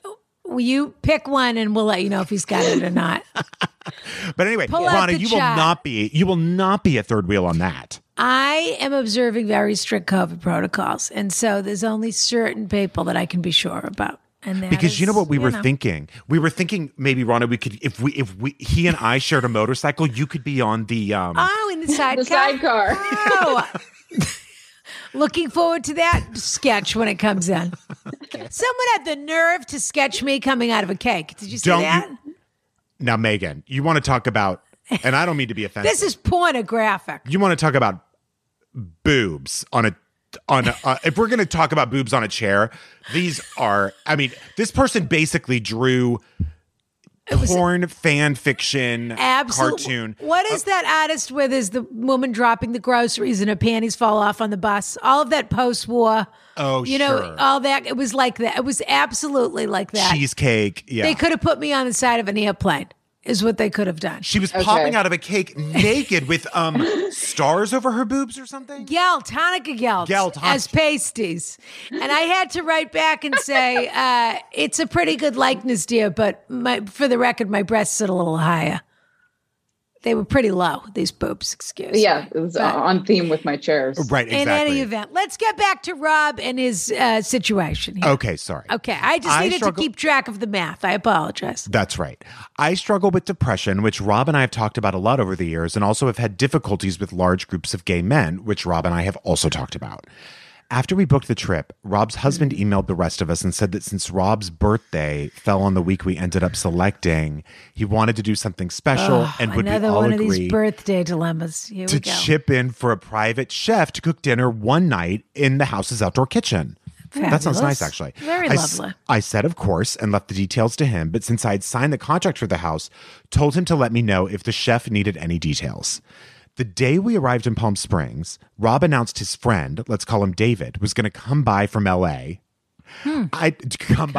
Will you pick one and we'll let you know if he's got it or not. But anyway, Pull out Ronna, the you chart. will not be a third wheel on that. I am observing very strict COVID protocols. And so there's only certain people that I can be sure about. And that Because is, you know what we were thinking? We were thinking maybe, Ronna, we could, if he and I shared a motorcycle, you could be on the Oh, in the sidecar? The sidecar. Oh. Looking forward to that sketch when it comes in. Someone had the nerve to sketch me coming out of a cake. Did you see that? Now, Megan, you want to talk about, and I don't mean to be offensive. This is pornographic. You want to talk about boobs on a if we're going to talk about boobs on a chair, these are, I mean, this person basically drew porn fan fiction cartoon. What is that artist where there's the woman dropping the groceries and her panties fall off on the bus? All of that post-war. Oh, you know, all that. It was like that. It was absolutely like that. Cheesecake. Yeah. They could have put me on the side of an airplane. Is what they could have done. She was popping out of a cake naked with stars over her boobs or something? Hanukkah gelt as pasties. And I had to write back and say, it's a pretty good likeness, dear, but for the record, my breasts sit a little higher. They were pretty low, these boobs, excuse me. Yeah, it was on theme with my chairs. Right, exactly. In any event, let's get back to Rob and his situation here. Okay, sorry. Okay, I just needed to keep track of the math. I apologize. That's right. I struggle with depression, which Rob and I have talked about a lot over the years, and also have had difficulties with large groups of gay men, which Rob and I have also talked about. After we booked the trip, Rob's husband emailed the rest of us and said that since Rob's birthday fell on the week we ended up selecting, he wanted to do something special and would we another all one agree of these birthday dilemmas. Here to we go. chip in for a private chef to cook dinner one night in the house's outdoor kitchen. That sounds nice, actually. Very lovely. I said, of course, and left the details to him. But since I had signed the contract for the house, told him to let me know if the chef needed any details. The day we arrived in Palm Springs, Rob announced his friend, let's call him David, was going to come by from L.A. Swing by to Palm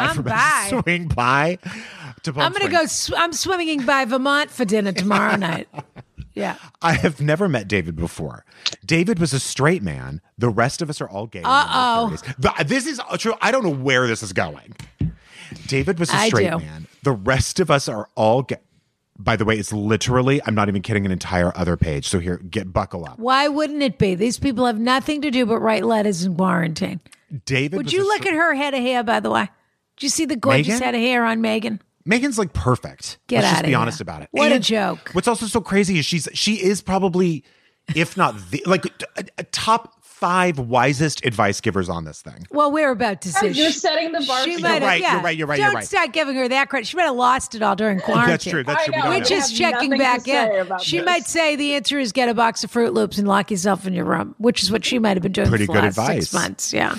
I'm going to go. I'm swimming by Vermont for dinner tomorrow night. Yeah. I have never met David before. David was a straight man. The rest of us are all gay. This is true. I don't know where this is going. David was a straight man. The rest of us are all gay. By the way, it's literally, I'm not even kidding, an entire other page. So here, buckle up. Why wouldn't it be? These people have nothing to do but write letters in quarantine. David, would you look at her head of hair, by the way? Did you see the gorgeous head of hair on Megan? Megan's like perfect. Let's just be honest about it. What a joke. What's also so crazy is she is probably, if not a top 5 wisest advice givers on this thing. Well, we're about to see. You're setting the bar. You're right. Don't start giving her that credit. She might have lost it all during quarantine. That's true. We're just checking back in. She might say the answer is get a box of Fruit Loops and lock yourself in your room, which is what she might have been doing for the last 6 months. Yeah.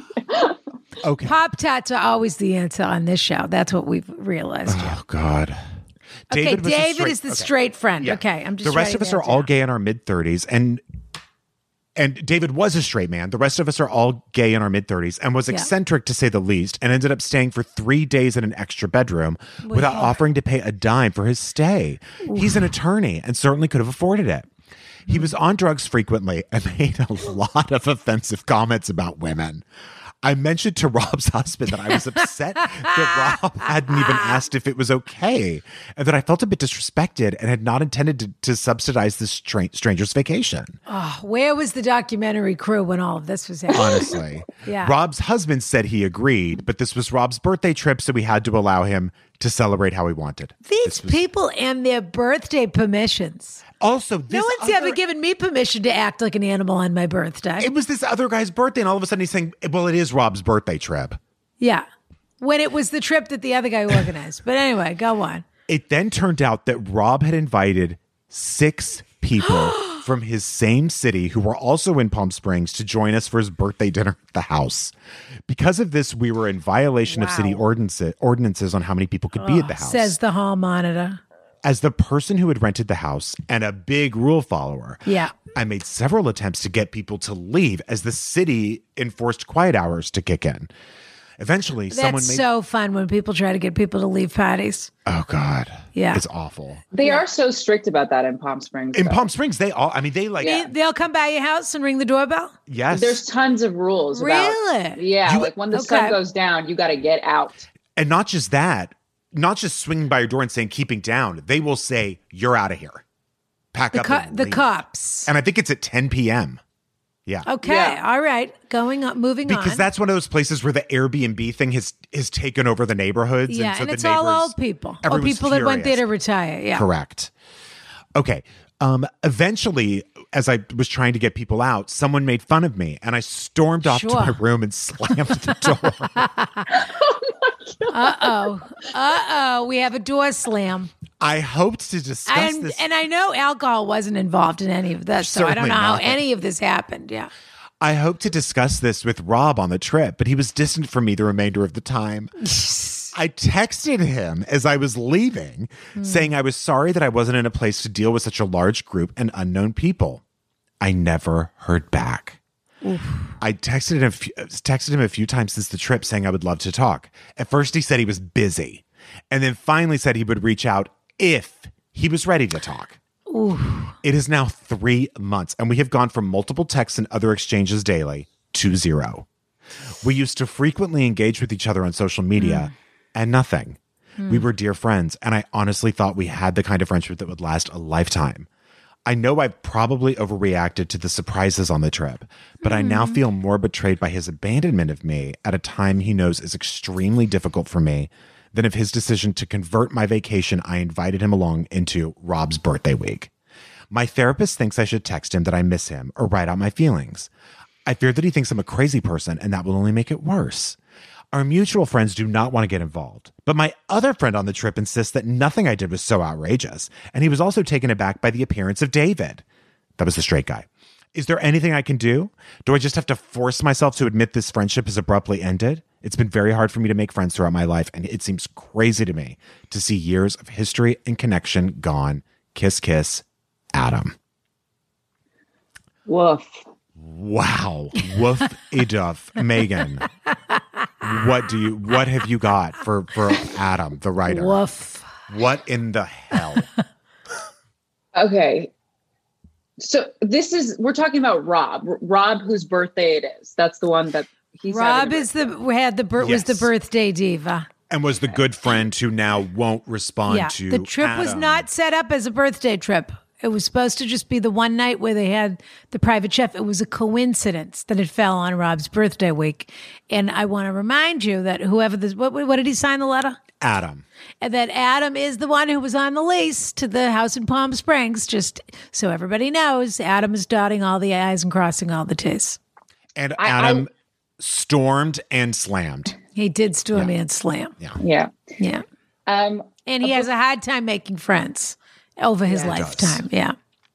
Okay. Pop-Tarts are always the answer on this show. That's what we've realized. Oh, God. David is the straight friend. Yeah. Okay, I'm just the rest of us are all gay in our mid-30s, and David was a straight man. The rest of us are all gay in our mid-30s and was eccentric to say the least, and ended up staying for 3 days in an extra bedroom without offering to pay a dime for his stay. He's an attorney and certainly could have afforded it. He was on drugs frequently and made a lot of offensive comments about women. I mentioned to Rob's husband that I was upset that Rob hadn't even asked if it was okay, and that I felt a bit disrespected and had not intended to subsidize this stranger's vacation. Oh, where was the documentary crew when all of this was happening? Honestly. Yeah. Rob's husband said he agreed, but this was Rob's birthday trip, so we had to allow him to celebrate how he wanted. These people and their birthday permissions. Also, no one's ever given me permission to act like an animal on my birthday. It was this other guy's birthday, and all of a sudden he's saying, well, it is Rob's birthday trip. Yeah. When it was the trip that the other guy organized. But anyway, go on. It then turned out that Rob had invited 6 people from his same city who were also in Palm Springs to join us for his birthday dinner at the house. Because of this, we were in violation of city ordinances on how many people could be at the house. Says the hall monitor. As the person who had rented the house and a big rule follower, I made several attempts to get people to leave as the city enforced quiet hours to kick in. Eventually, That's so fun when people try to get people to leave parties. Oh, God. Yeah. It's awful. They are so strict about that in Palm Springs. In Palm Springs, they'll come by your house and ring the doorbell? Yes. There's tons of rules. Really? Like when the sun goes down, you got to get out. And not just that, not just swinging by your door and saying, keeping down. They will say, you're out of here. Pack up and the leave. cops. And I think it's at 10 p.m. Yeah. Okay. Yeah. All right. Moving on. Because that's one of those places where the Airbnb thing has taken over the neighborhoods. Yeah, and, so and the it's all neighbors- old people. Or everyone's people that went there to furious. retire. Yeah. Correct. Okay. Eventually, as I was trying to get people out, someone made fun of me, and I stormed off to Sure. my room and slammed the door. Uh-oh. We have a door slam. I hoped to discuss And, this. and I know alcohol wasn't involved in any of this, so I don't Certainly know how not. any of this happened. Yeah. I hoped to discuss this with Rob on the trip, but he was distant from me the remainder of the time. I texted him as I was leaving, saying I was sorry that I wasn't in a place to deal with such a large group and unknown people. I never heard back. I texted him a few times since the trip saying I would love to talk. At first he said he was busy, and then finally said he would reach out if he was ready to talk. It is now 3 months, and we have gone from multiple texts and other exchanges daily to 0. We used to frequently engage with each other on social media, and nothing. We were dear friends, and I honestly thought we had the kind of friendship that would last a lifetime. I know I've probably overreacted to the surprises on the trip, but I now feel more betrayed by his abandonment of me at a time he knows is extremely difficult for me than of his decision to convert my vacation I invited him along into Rob's birthday week. My therapist thinks I should text him that I miss him or write out my feelings. I fear that he thinks I'm a crazy person, and that will only make it worse. Our mutual friends do not want to get involved, but my other friend on the trip insists that nothing I did was so outrageous, and he was also taken aback by the appearance of David. That was the straight guy. Is there anything I can do? Do I just have to force myself to admit this friendship has abruptly ended? It's been very hard for me to make friends throughout my life, and it seems crazy to me to see years of history and connection gone. Kiss, kiss, Adam. Woof. Wow. Woof a duff. Megan, what have you got for Adam, the writer? Woof. What in the hell? Okay. So we're talking about Rob, whose birthday it is. That's the one that he's Rob having a was birthday. was the Yes. birthday diva. And was the good friend who now won't respond Yeah. to The trip was Adam. not set up as a birthday trip. It was supposed to just be the one night where they had the private chef. It was a coincidence that it fell on Rob's birthday week. And I want to remind you that whoever this, what did he sign the letter? Adam. And that Adam is the one who was on the lease to the house in Palm Springs. Just so everybody knows, Adam is dotting all the I's and crossing all the T's. And I- Adam stormed and slammed. He did storm and slam. Yeah. Yeah. Um, And he has a hard time making friends over his lifetime. Yeah.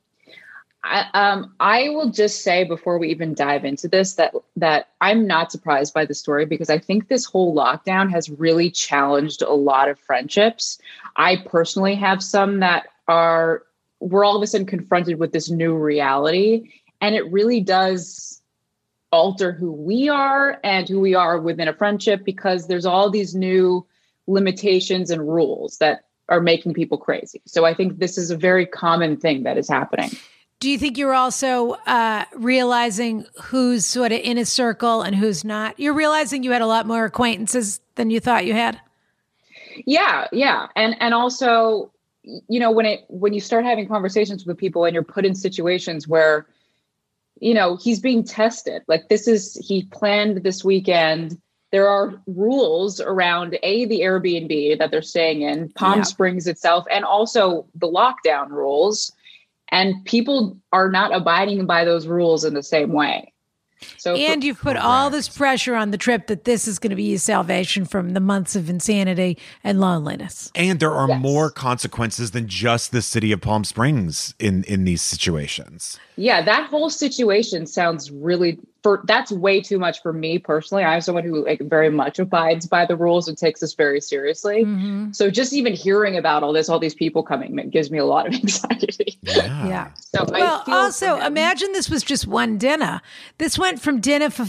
I will just say before we even dive into this that I'm not surprised by the story because I think this whole lockdown has really challenged a lot of friendships. I personally have some that we're all of a sudden confronted with this new reality, and it really does alter who we are and who we are within a friendship because there's all these new limitations and rules that are making people crazy. So I think this is a very common thing that is happening. Do you think you're also realizing who's sort of in a circle and who's not? You're realizing you had a lot more acquaintances than you thought you had? Yeah. And also, you know, when you start having conversations with people and you're put in situations where, you know, he's being tested, like he planned this weekend. There are rules around the Airbnb that they're staying in, Palm Springs itself, and also the lockdown rules. And people are not abiding by those rules in the same way. So, and you've put all this pressure on the trip that this is going to be your salvation from the months of insanity and loneliness. And there are more consequences than just the city of Palm Springs in these situations. Yeah, that whole situation sounds really that's way too much for me personally. I'm someone who very much abides by the rules and takes this very seriously. Mm-hmm. So just even hearing about all these people coming gives me a lot of anxiety. Yeah. So also imagine this was just one dinner. This went from dinner for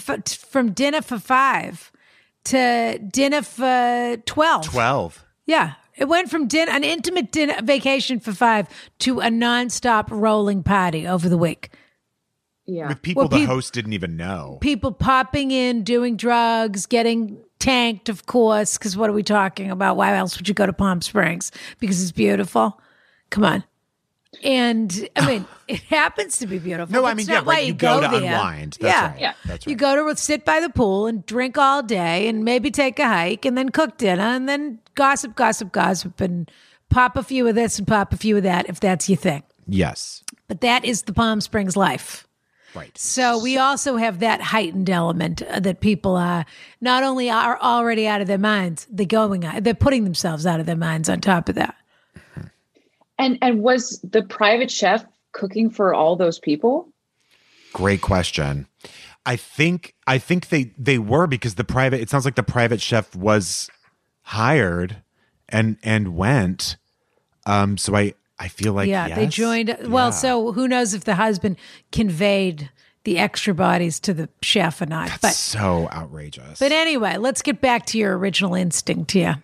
5 to dinner for 12. 12. Yeah. It went from an intimate dinner vacation for 5 to a nonstop rolling party over the week. Yeah. With people the host didn't even know. People popping in, doing drugs, getting tanked, of course, because what are we talking about? Why else would you go to Palm Springs? Because it's beautiful. Come on. And I mean, it happens to be beautiful. No, but I mean, it's yeah, not why right. You go go to there. unwind. That's Yeah. right. Yeah. That's right. You go to sit by the pool and drink all day and maybe take a hike and then cook dinner and then gossip, and pop a few of this and pop a few of that if that's your thing. Yes. But that is the Palm Springs life. Right. So we also have that heightened element that people are not only are already out of their minds, they're putting themselves out of their minds on top of that. And was the private chef cooking for all those people? Great question. I think they were, because it sounds like the private chef was hired and went. So I feel like, Yeah, yes. they joined. Well, Yeah. so who knows if the husband conveyed the extra bodies to the chef or not. That's so outrageous. But anyway, let's get back to your original instinct here.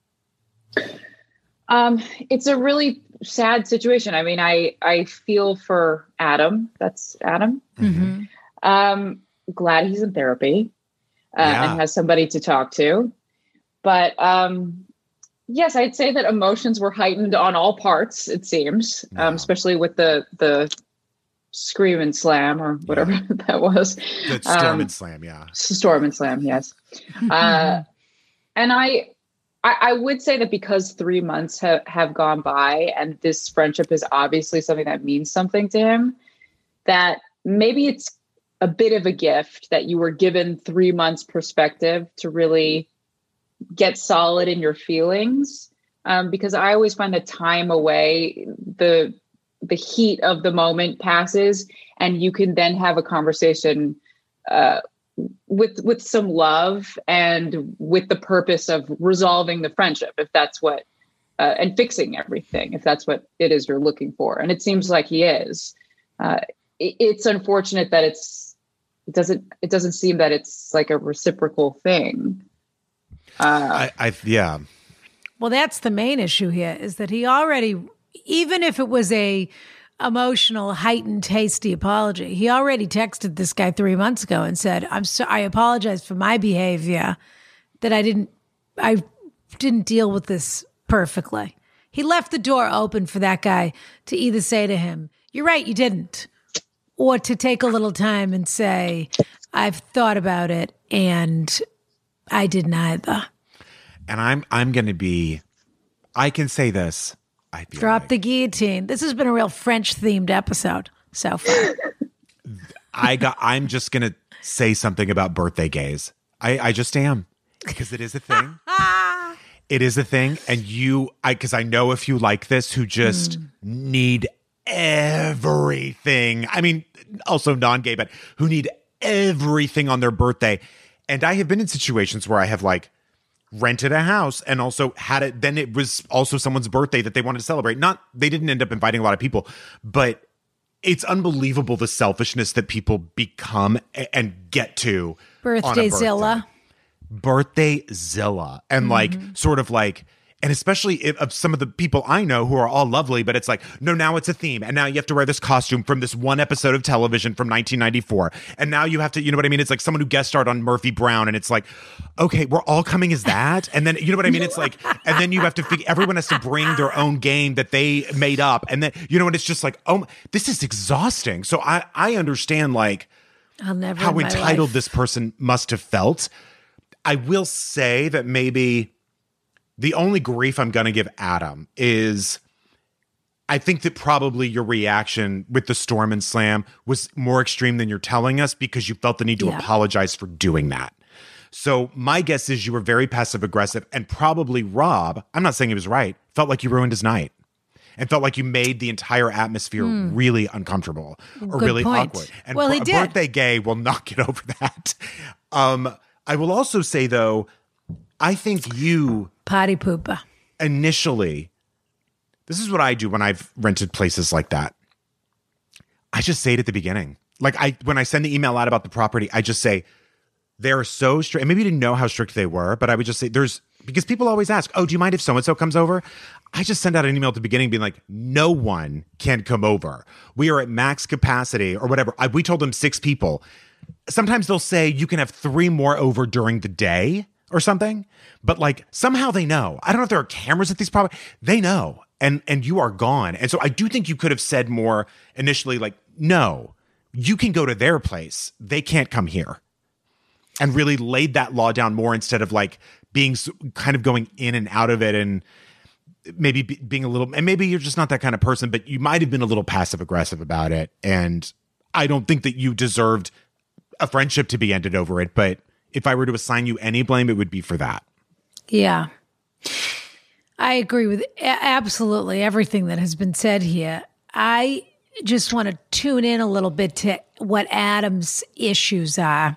It's a really sad situation. I mean, I feel for Adam. That's Adam. Mm-hmm. Glad he's in therapy Yeah. and has somebody to talk to. But yes, I'd say that emotions were heightened on all parts, it seems, especially with the scream and slam or whatever that was. The Storm and Slam, yeah. Storm and slam, yes. And I would say that because 3 months have gone by and this friendship is obviously something that means something to him, that maybe it's a bit of a gift that you were given 3 months perspective to really get solid in your feelings. Because I always find that time away, the heat of the moment passes and you can then have a conversation with some love and with the purpose of resolving the friendship, if that's what, and fixing everything, if that's what it is you're looking for. And it seems like he is. It's unfortunate that it doesn't seem that it's like a reciprocal thing. Yeah. Well, that's the main issue here is that he already, even if it was a emotional, heightened, hasty apology, he already texted this guy 3 months ago and said, I apologize for my behavior, that I didn't deal with this perfectly. He left the door open for that guy to either say to him, you're right, you didn't, or to take a little time and say, I've thought about it and I did neither. And I'm going to be, I can say this. I feel Drop like the guillotine. This has been a real French themed episode so far. I'm just going to say something about birthday gays. I just am, because it is a thing. It is a thing. And because I know a few like this who just need everything. I mean, also non-gay, but who need everything on their birthday. And I have been in situations where I have like rented a house and also had it. Then it was also someone's birthday that they wanted to celebrate. They didn't end up inviting a lot of people, but it's unbelievable the selfishness that people become and get to. Birthday Zilla. Birthday Zilla. And like, sort of like, and especially of some of the people I know who are all lovely, but it's like, no, now it's a theme. And now you have to wear this costume from this one episode of television from 1994. And now you have to, you know what I mean? It's like someone who guest starred on Murphy Brown. And it's like, okay, we're all coming as that. And then, you know what I mean? It's like, and then you have to figure, everyone has to bring their own game that they made up. And then, you know, and it's just like, oh, this is exhausting. So I understand like I'll never how in my entitled life. this person must have felt. I will say that maybe the only grief I'm going to give Adam is I think that probably your reaction with the Storm and Slam was more extreme than you're telling us because you felt the need to apologize for doing that. So my guess is you were very passive aggressive, and probably Rob, I'm not saying he was right, felt like you ruined his night and felt like you made the entire atmosphere really uncomfortable or Good really point. awkward. And Well, he a did. birthday gay will not get over that. I will also say, though, I think you Potty pooper. initially, this is what I do when I've rented places like that. I just say it at the beginning. Like when I send the email out about the property, I just say, they're so strict. And maybe you didn't know how strict they were, but I would just say because people always ask, oh, do you mind if so-and-so comes over? I just send out an email at the beginning being like, no one can come over. We are at max capacity or whatever. We told them 6 people. Sometimes they'll say you can have 3 more over during the day. or something. But like somehow they know. I don't know if there are cameras at these properties. They know. And you are gone. And so I do think you could have said more initially, like, no, you can go to their place. They can't come here. And really laid that law down more instead of like being kind of going in and out of it and maybe being a little, and maybe you're just not that kind of person, but you might have been a little passive aggressive about it. And I don't think that you deserved a friendship to be ended over it. But if I were to assign you any blame, it would be for that. Yeah. I agree with absolutely everything that has been said here. I just want to tune in a little bit to what Adam's issues are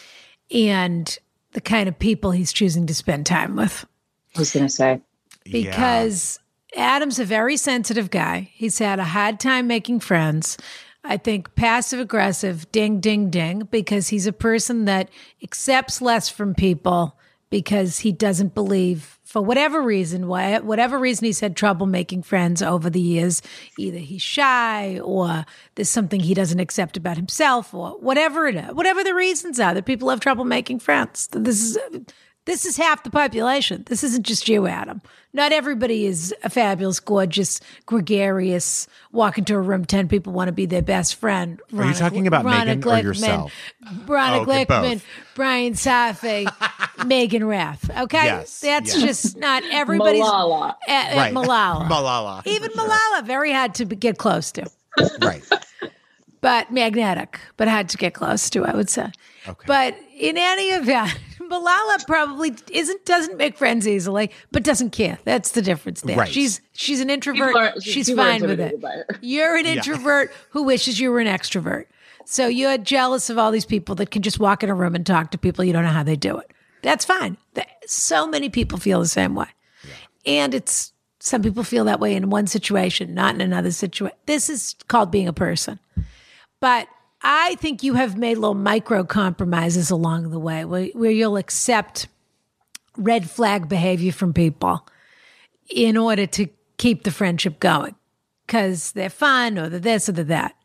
and the kind of people he's choosing to spend time with. I was going to say. Because Adam's a very sensitive guy. He's had a hard time making friends. I think passive aggressive, ding, ding, ding, because he's a person that accepts less from people because he doesn't believe, for whatever reason, he's had trouble making friends over the years. Either he's shy or there's something he doesn't accept about himself or whatever it is, whatever the reasons are that people have trouble making friends. This is half the population. This isn't just you, Adam. Not everybody is a fabulous, gorgeous, gregarious, walk into a room, 10 people want to be their best friend. Are you talking about Megan or yourself? Ronna Glickman, Brian Safi, Megan Raff. Okay? Yes, That's just not everybody's. Malala. Right. Malala. Malala. Even Malala, very hard to get close to. Right. But magnetic, but hard to get close to, I would say. Okay. But in any event, Malala probably doesn't make friends easily, but doesn't care. That's the difference there. Right. She's an introvert. She's fine with it. You're an introvert who wishes you were an extrovert. So you're jealous of all these people that can just walk in a room and talk to people. You don't know how they do it. That's fine. So many people feel the same way. Yeah. And some people feel that way in one situation, not in another situation. This is called being a person. But I think you have made little micro compromises along the way where you'll accept red flag behavior from people in order to keep the friendship going because they're fun or they're this or they're that.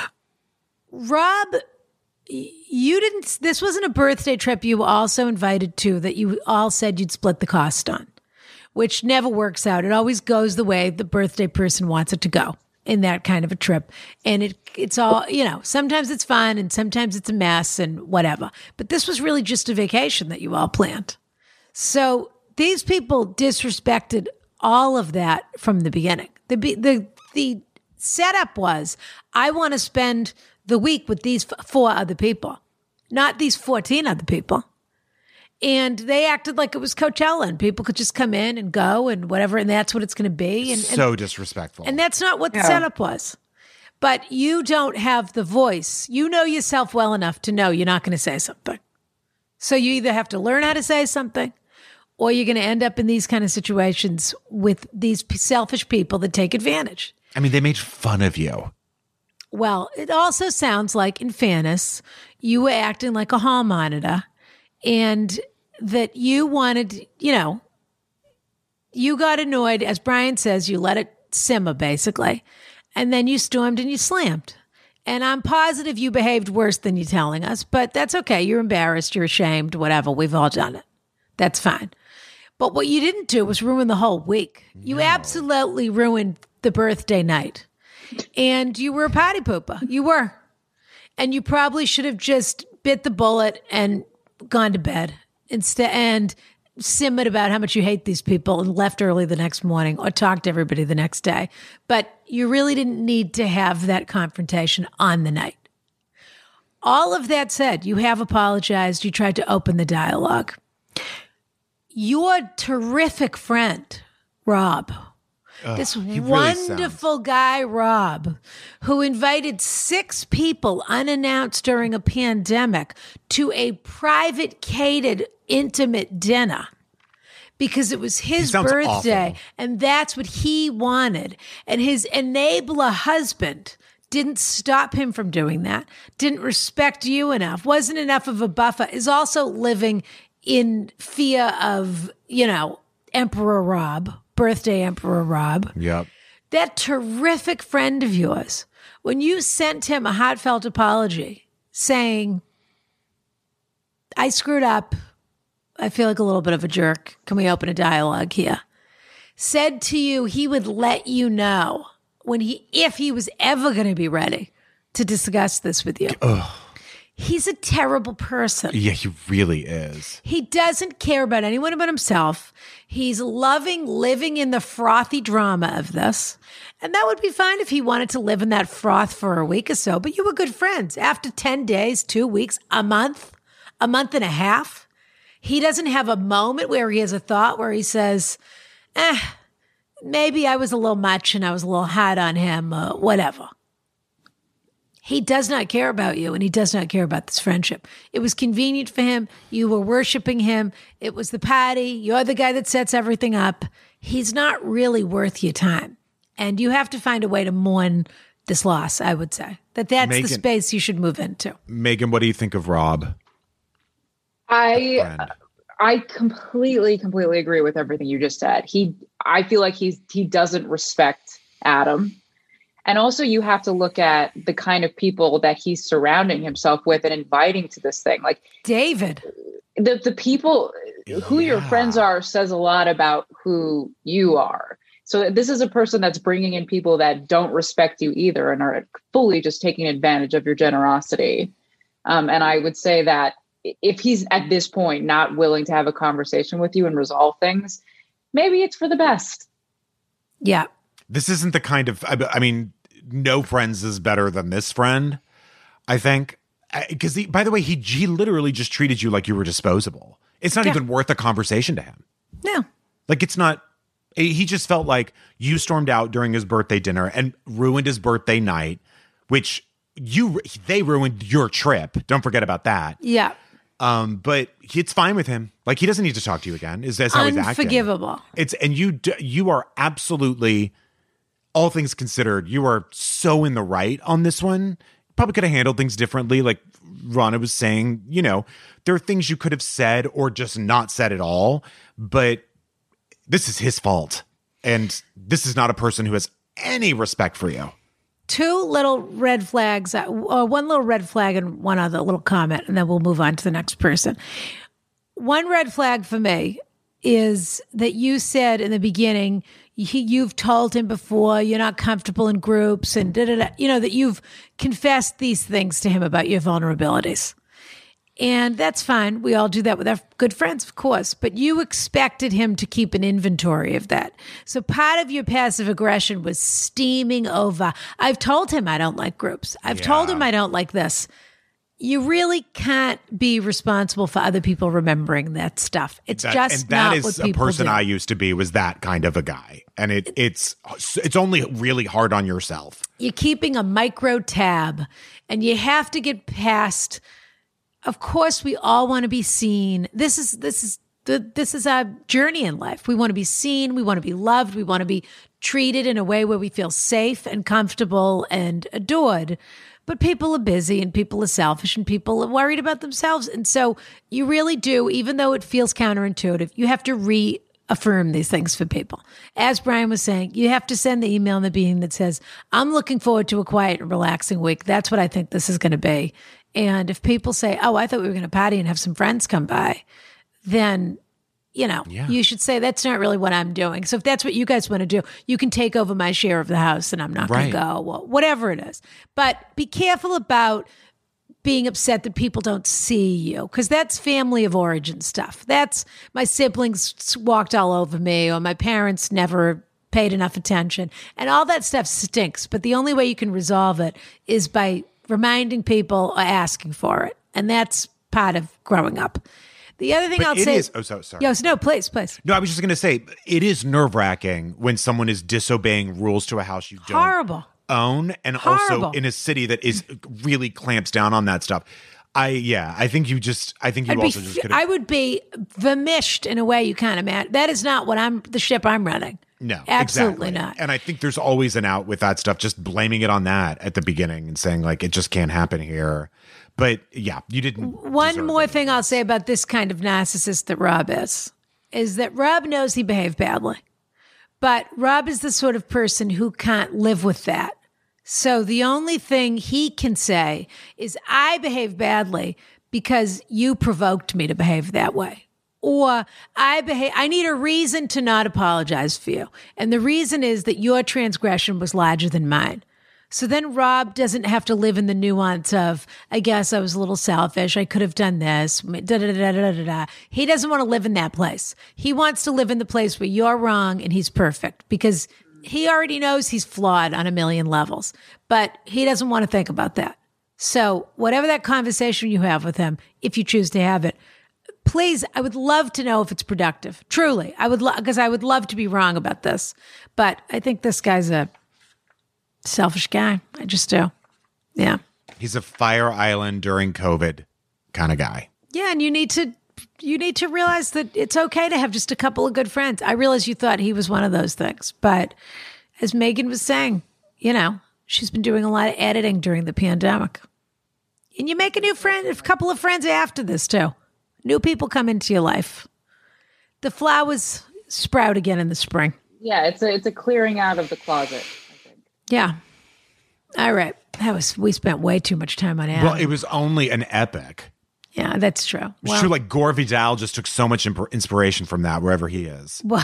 Rob, this wasn't a birthday trip you were also invited to that you all said you'd split the cost on, which never works out. It always goes the way the birthday person wants it to go in that kind of a trip. And it's all, sometimes it's fun and sometimes it's a mess and whatever. But this was really just a vacation that you all planned. So these people disrespected all of that from the beginning. The setup was, I want to spend the week with these 4 other people, not these 14 other people. And they acted like it was Coachella and people could just come in and go and whatever. And that's what it's going to be. And so disrespectful. And that's not what the setup was. But you don't have the voice. You know yourself well enough to know you're not going to say something. So you either have to learn how to say something or you're going to end up in these kind of situations with these selfish people that take advantage. I mean, they made fun of you. Well, it also sounds like, in fairness, you were acting like a hall monitor and that you wanted, you got annoyed. As Brian says, you let it simmer, basically. And then you stormed and you slammed. And I'm positive you behaved worse than you're telling us, but that's okay. You're embarrassed. You're ashamed, whatever. We've all done it. That's fine. But what you didn't do was ruin the whole week. You absolutely ruined the birthday night. And you were a party pooper. You were. And you probably should have just bit the bullet and gone to bed instead and simmered about how much you hate these people and left early the next morning or talked to everybody the next day. But you really didn't need to have that confrontation on the night. All of that said, you have apologized. You tried to open the dialogue. Your terrific friend, Rob, this wonderful guy, Rob, who invited 6 people unannounced during a pandemic to a private, catered, intimate dinner because it was his birthday and that's what he wanted. And his enabler husband didn't stop him from doing that, didn't respect you enough, wasn't enough of a buffer, is also living in fear of, Emperor Rob. Birthday Emperor Rob. Yep. That terrific friend of yours, when you sent him a heartfelt apology saying, I screwed up, I feel like a little bit of a jerk. Can we open a dialogue here? Said to you he would let you know if he was ever going to be ready to discuss this with you. Ugh. He's a terrible person. Yeah, he really is. He doesn't care about anyone but himself. He's loving living in the frothy drama of this. And that would be fine if he wanted to live in that froth for a week or so. But you were good friends. After 10 days, 2 weeks, a month and a half, he doesn't have a moment where he has a thought where he says, maybe I was a little much and I was a little hard on him, whatever. He does not care about you, and he does not care about this friendship. It was convenient for him. You were worshiping him. It was the party. You're the guy that sets everything up. He's not really worth your time. And you have to find a way to mourn this loss, I would say. That's Megan, the space you should move into. Megan, what do you think of Rob? I completely agree with everything you just said. I feel like he doesn't respect Adam. And also you have to look at the kind of people that he's surrounding himself with and inviting to this thing. Like David. The people who your friends are says a lot about who you are. So this is a person that's bringing in people that don't respect you either and are fully just taking advantage of your generosity. And I would say that if he's at this point not willing to have a conversation with you and resolve things, maybe it's for the best. Yeah. This isn't the kind of, I mean, no friends is better than this friend, I think. Because, by the way, he literally just treated you like you were disposable. It's not even worth a conversation to him. No. Like, it's not, he just felt like you stormed out during his birthday dinner and ruined his birthday night, which they ruined your trip. Don't forget about that. Yeah. But it's fine with him. Like, he doesn't need to talk to you again. Is that how he's acting? Unforgivable. And you are absolutely, all things considered, you are so in the right on this one. Probably could have handled things differently. Like Rana was saying, there are things you could have said or just not said at all. But this is his fault. And this is not a person who has any respect for you. Two little red flags, or one little red flag and one other little comment, and then we'll move on to the next person. One red flag for me is that you said in the beginning, you've told him before you're not comfortable in groups and that you've confessed these things to him about your vulnerabilities. And that's fine. We all do that with our good friends, of course. But you expected him to keep an inventory of that. So part of your passive aggression was steaming over. I've told him I don't like groups. I've told him I don't like this. You really can't be responsible for other people remembering that stuff. It's not what people do. That is a person I used to be, was that kind of a guy. And it's only really hard on yourself. You're keeping a micro tab, and you have to get past. Of course, we all want to be seen. This is our journey in life. We want to be seen. We want to be loved. We want to be treated in a way where we feel safe and comfortable and adored. But people are busy and people are selfish and people are worried about themselves. And so you really do, even though it feels counterintuitive, you have to reaffirm these things for people. As Brian was saying, you have to send the email in the beginning that says, I'm looking forward to a quiet and relaxing week. That's what I think this is going to be. And if people say, oh, I thought we were going to party and have some friends come by, then, you should say, that's not really what I'm doing. So if that's what you guys want to do, you can take over my share of the house and I'm not going to go. Well, whatever it is. But be careful about being upset that people don't see you, because that's family of origin stuff. That's my siblings walked all over me, or my parents never paid enough attention. And all that stuff stinks. But the only way you can resolve it is by reminding people or asking for it. And that's part of growing up. The other thing I'll say. Sorry. Yes, no, please. No, I was just going to say, it is nerve-wracking when someone is disobeying rules to a house you don't own, and also in a city that is really clamps down on that stuff. I think you also just could have. I would be vermished in a way you can't imagine. That is not the ship I'm running. No, absolutely exactly. not. And I think there's always an out with that stuff, just blaming it on that at the beginning and saying, like, it just can't happen here. But yeah, you didn't. One more thing I'll say about this kind of narcissist that Rob is that Rob knows he behaved badly. But Rob is the sort of person who can't live with that. So the only thing he can say is, I behaved badly because you provoked me to behave that way. Or I need a reason to not apologize for you. And the reason is that your transgression was larger than mine. So then Rob doesn't have to live in the nuance of, I guess I was a little selfish. I could have done this. He doesn't want to live in that place. He wants to live in the place where you're wrong and he's perfect, because he already knows he's flawed on a million levels, but he doesn't want to think about that. So whatever that conversation you have with him, if you choose to have it, please, I would love to know if it's productive. Truly, I would, because I would love to be wrong about this. But I think this guy's a selfish guy. I just do. Yeah. He's a Fire Island during COVID kind of guy. Yeah, and you need to realize that it's okay to have just a couple of good friends. I realize you thought he was one of those things, but as Megan was saying, she's been doing a lot of editing during the pandemic. And you make a couple of friends after this too. New people come into your life. The flowers sprout again in the spring. Yeah, it's a clearing out of the closet, I think. Yeah. All right. We spent way too much time on Adam. Well, it was only an epic. Yeah, that's true. It's true, like Gore Vidal just took so much inspiration from that wherever he is. Well,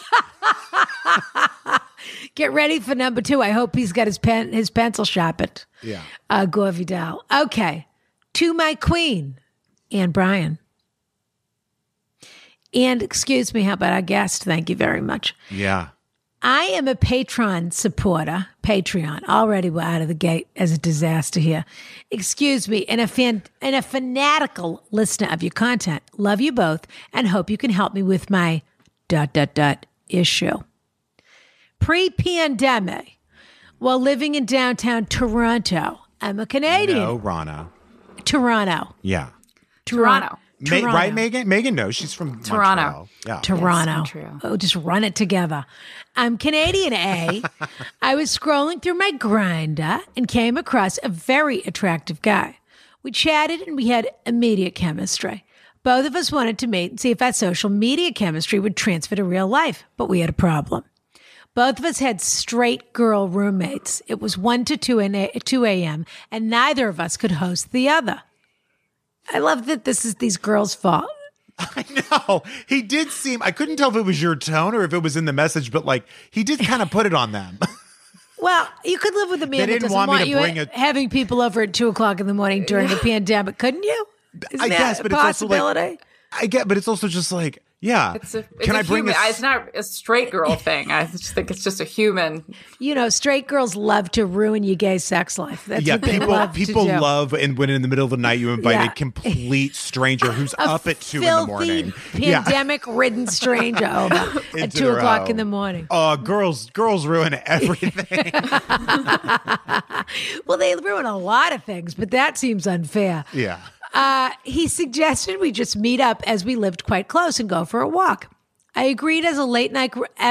get ready for number 2. I hope he's got his pencil sharpened. Yeah. Gore Vidal. Okay. To my queen, Anne Bryan. And excuse me, how about our guest? Thank you very much. Yeah. I am a Patreon supporter. Patreon. Already we're out of the gate as a disaster here. Excuse me. And a fanatical listener of your content. Love you both and hope you can help me with my ... issue. Pre-pandemic, while living in downtown Toronto, I'm a Canadian. No, Rana. Toronto. Yeah. Toronto. Right, Megan? Megan knows. She's from Toronto. Montreal. Yeah. Toronto. Yes, oh, just run it together. I'm Canadian, eh? I was scrolling through my Grindr and came across a very attractive guy. We chatted and we had immediate chemistry. Both of us wanted to meet and see if that social media chemistry would transfer to real life, but we had a problem. Both of us had straight girl roommates. It was 1 to 2 a.m., and neither of us could host the other. I love that this is these girls' fault. I know. He did seem, I couldn't tell if it was your tone or if it was in the message, but like he did kind of put it on them. Well, you could live with a man that doesn't want you having people over at 2:00 in the morning during the pandemic, couldn't you? Isn't that a possibility? I get, but it's also just like, yeah. Can I bring this? It's not a straight girl thing. I just think it's just a human. Straight girls love to ruin your gay sex life. That's what they love to do. People love, and when in the middle of the night you invite a complete stranger who's up at 2 in the morning, pandemic-ridden stranger over at 2:00 in the morning. Oh, girls ruin everything. Well, they ruin a lot of things, but that seems unfair. Yeah. He suggested we just meet up as we lived quite close and go for a walk. I agreed as a late night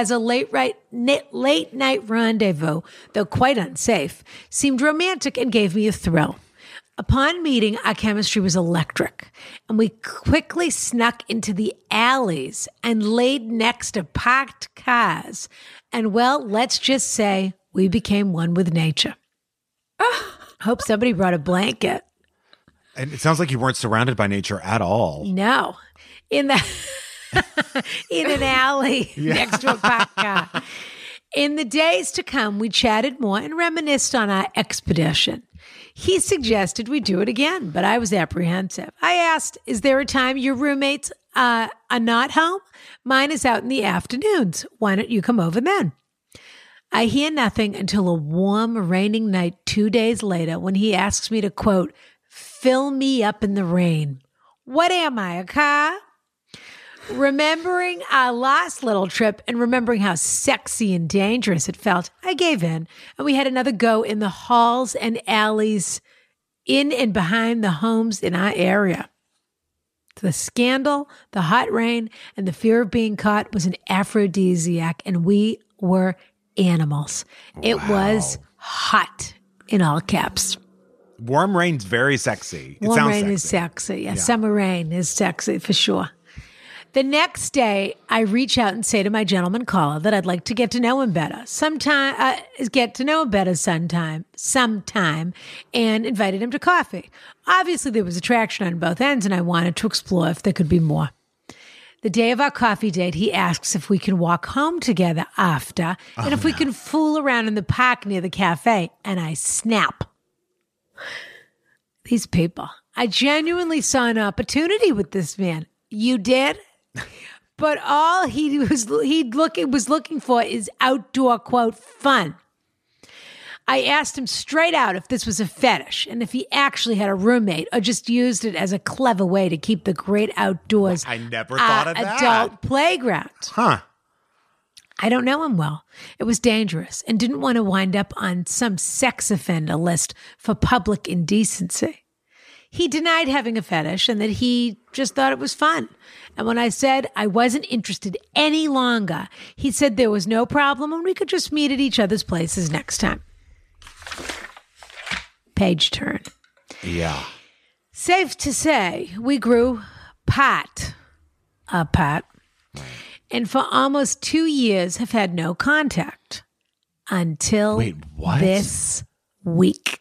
rendezvous, though quite unsafe, seemed romantic and gave me a thrill. Upon meeting, our chemistry was electric, and we quickly snuck into the alleys and laid next to parked cars. And well, let's just say we became one with nature. Hope somebody brought a blanket. And it sounds like you weren't surrounded by nature at all. No. In an alley next to a parked car. In the days to come, we chatted more and reminisced on our expedition. He suggested we do it again, but I was apprehensive. I asked, is there a time your roommates are not home? Mine is out in the afternoons. Why don't you come over then? I hear nothing until a warm, raining night 2 days later when he asks me to, quote, fill me up in the rain. What am I, a car? Remembering our last little trip and remembering how sexy and dangerous it felt, I gave in, and we had another go in the halls and alleys in and behind the homes in our area. The scandal, the hot rain, and the fear of being caught was an aphrodisiac, and we were animals. Wow. It was hot in all caps. Warm rain's very sexy. Warm rain is sexy. Yeah. Summer rain is sexy for sure. The next day, I reach out and say to my gentleman caller that I'd like to get to know him better sometime, and invited him to coffee. Obviously, there was attraction on both ends, and I wanted to explore if there could be more. The day of our coffee date, he asks if we can walk home together after and if we can fool around in the park near the cafe. And I snap. These people. I genuinely saw an opportunity with this man. You did? But all he was looking for is outdoor, quote, fun. I asked him straight out if this was a fetish and if he actually had a roommate or just used it as a clever way to keep the great outdoors I never thought of that. Adult playground. Huh. I don't know him well. It was dangerous and didn't want to wind up on some sex offender list for public indecency. He denied having a fetish and that he just thought it was fun. And when I said I wasn't interested any longer, he said there was no problem and we could just meet at each other's places next time. Page turn. Yeah. Safe to say, we grew apart. And for almost 2 years have had no contact until Wait, what? this week.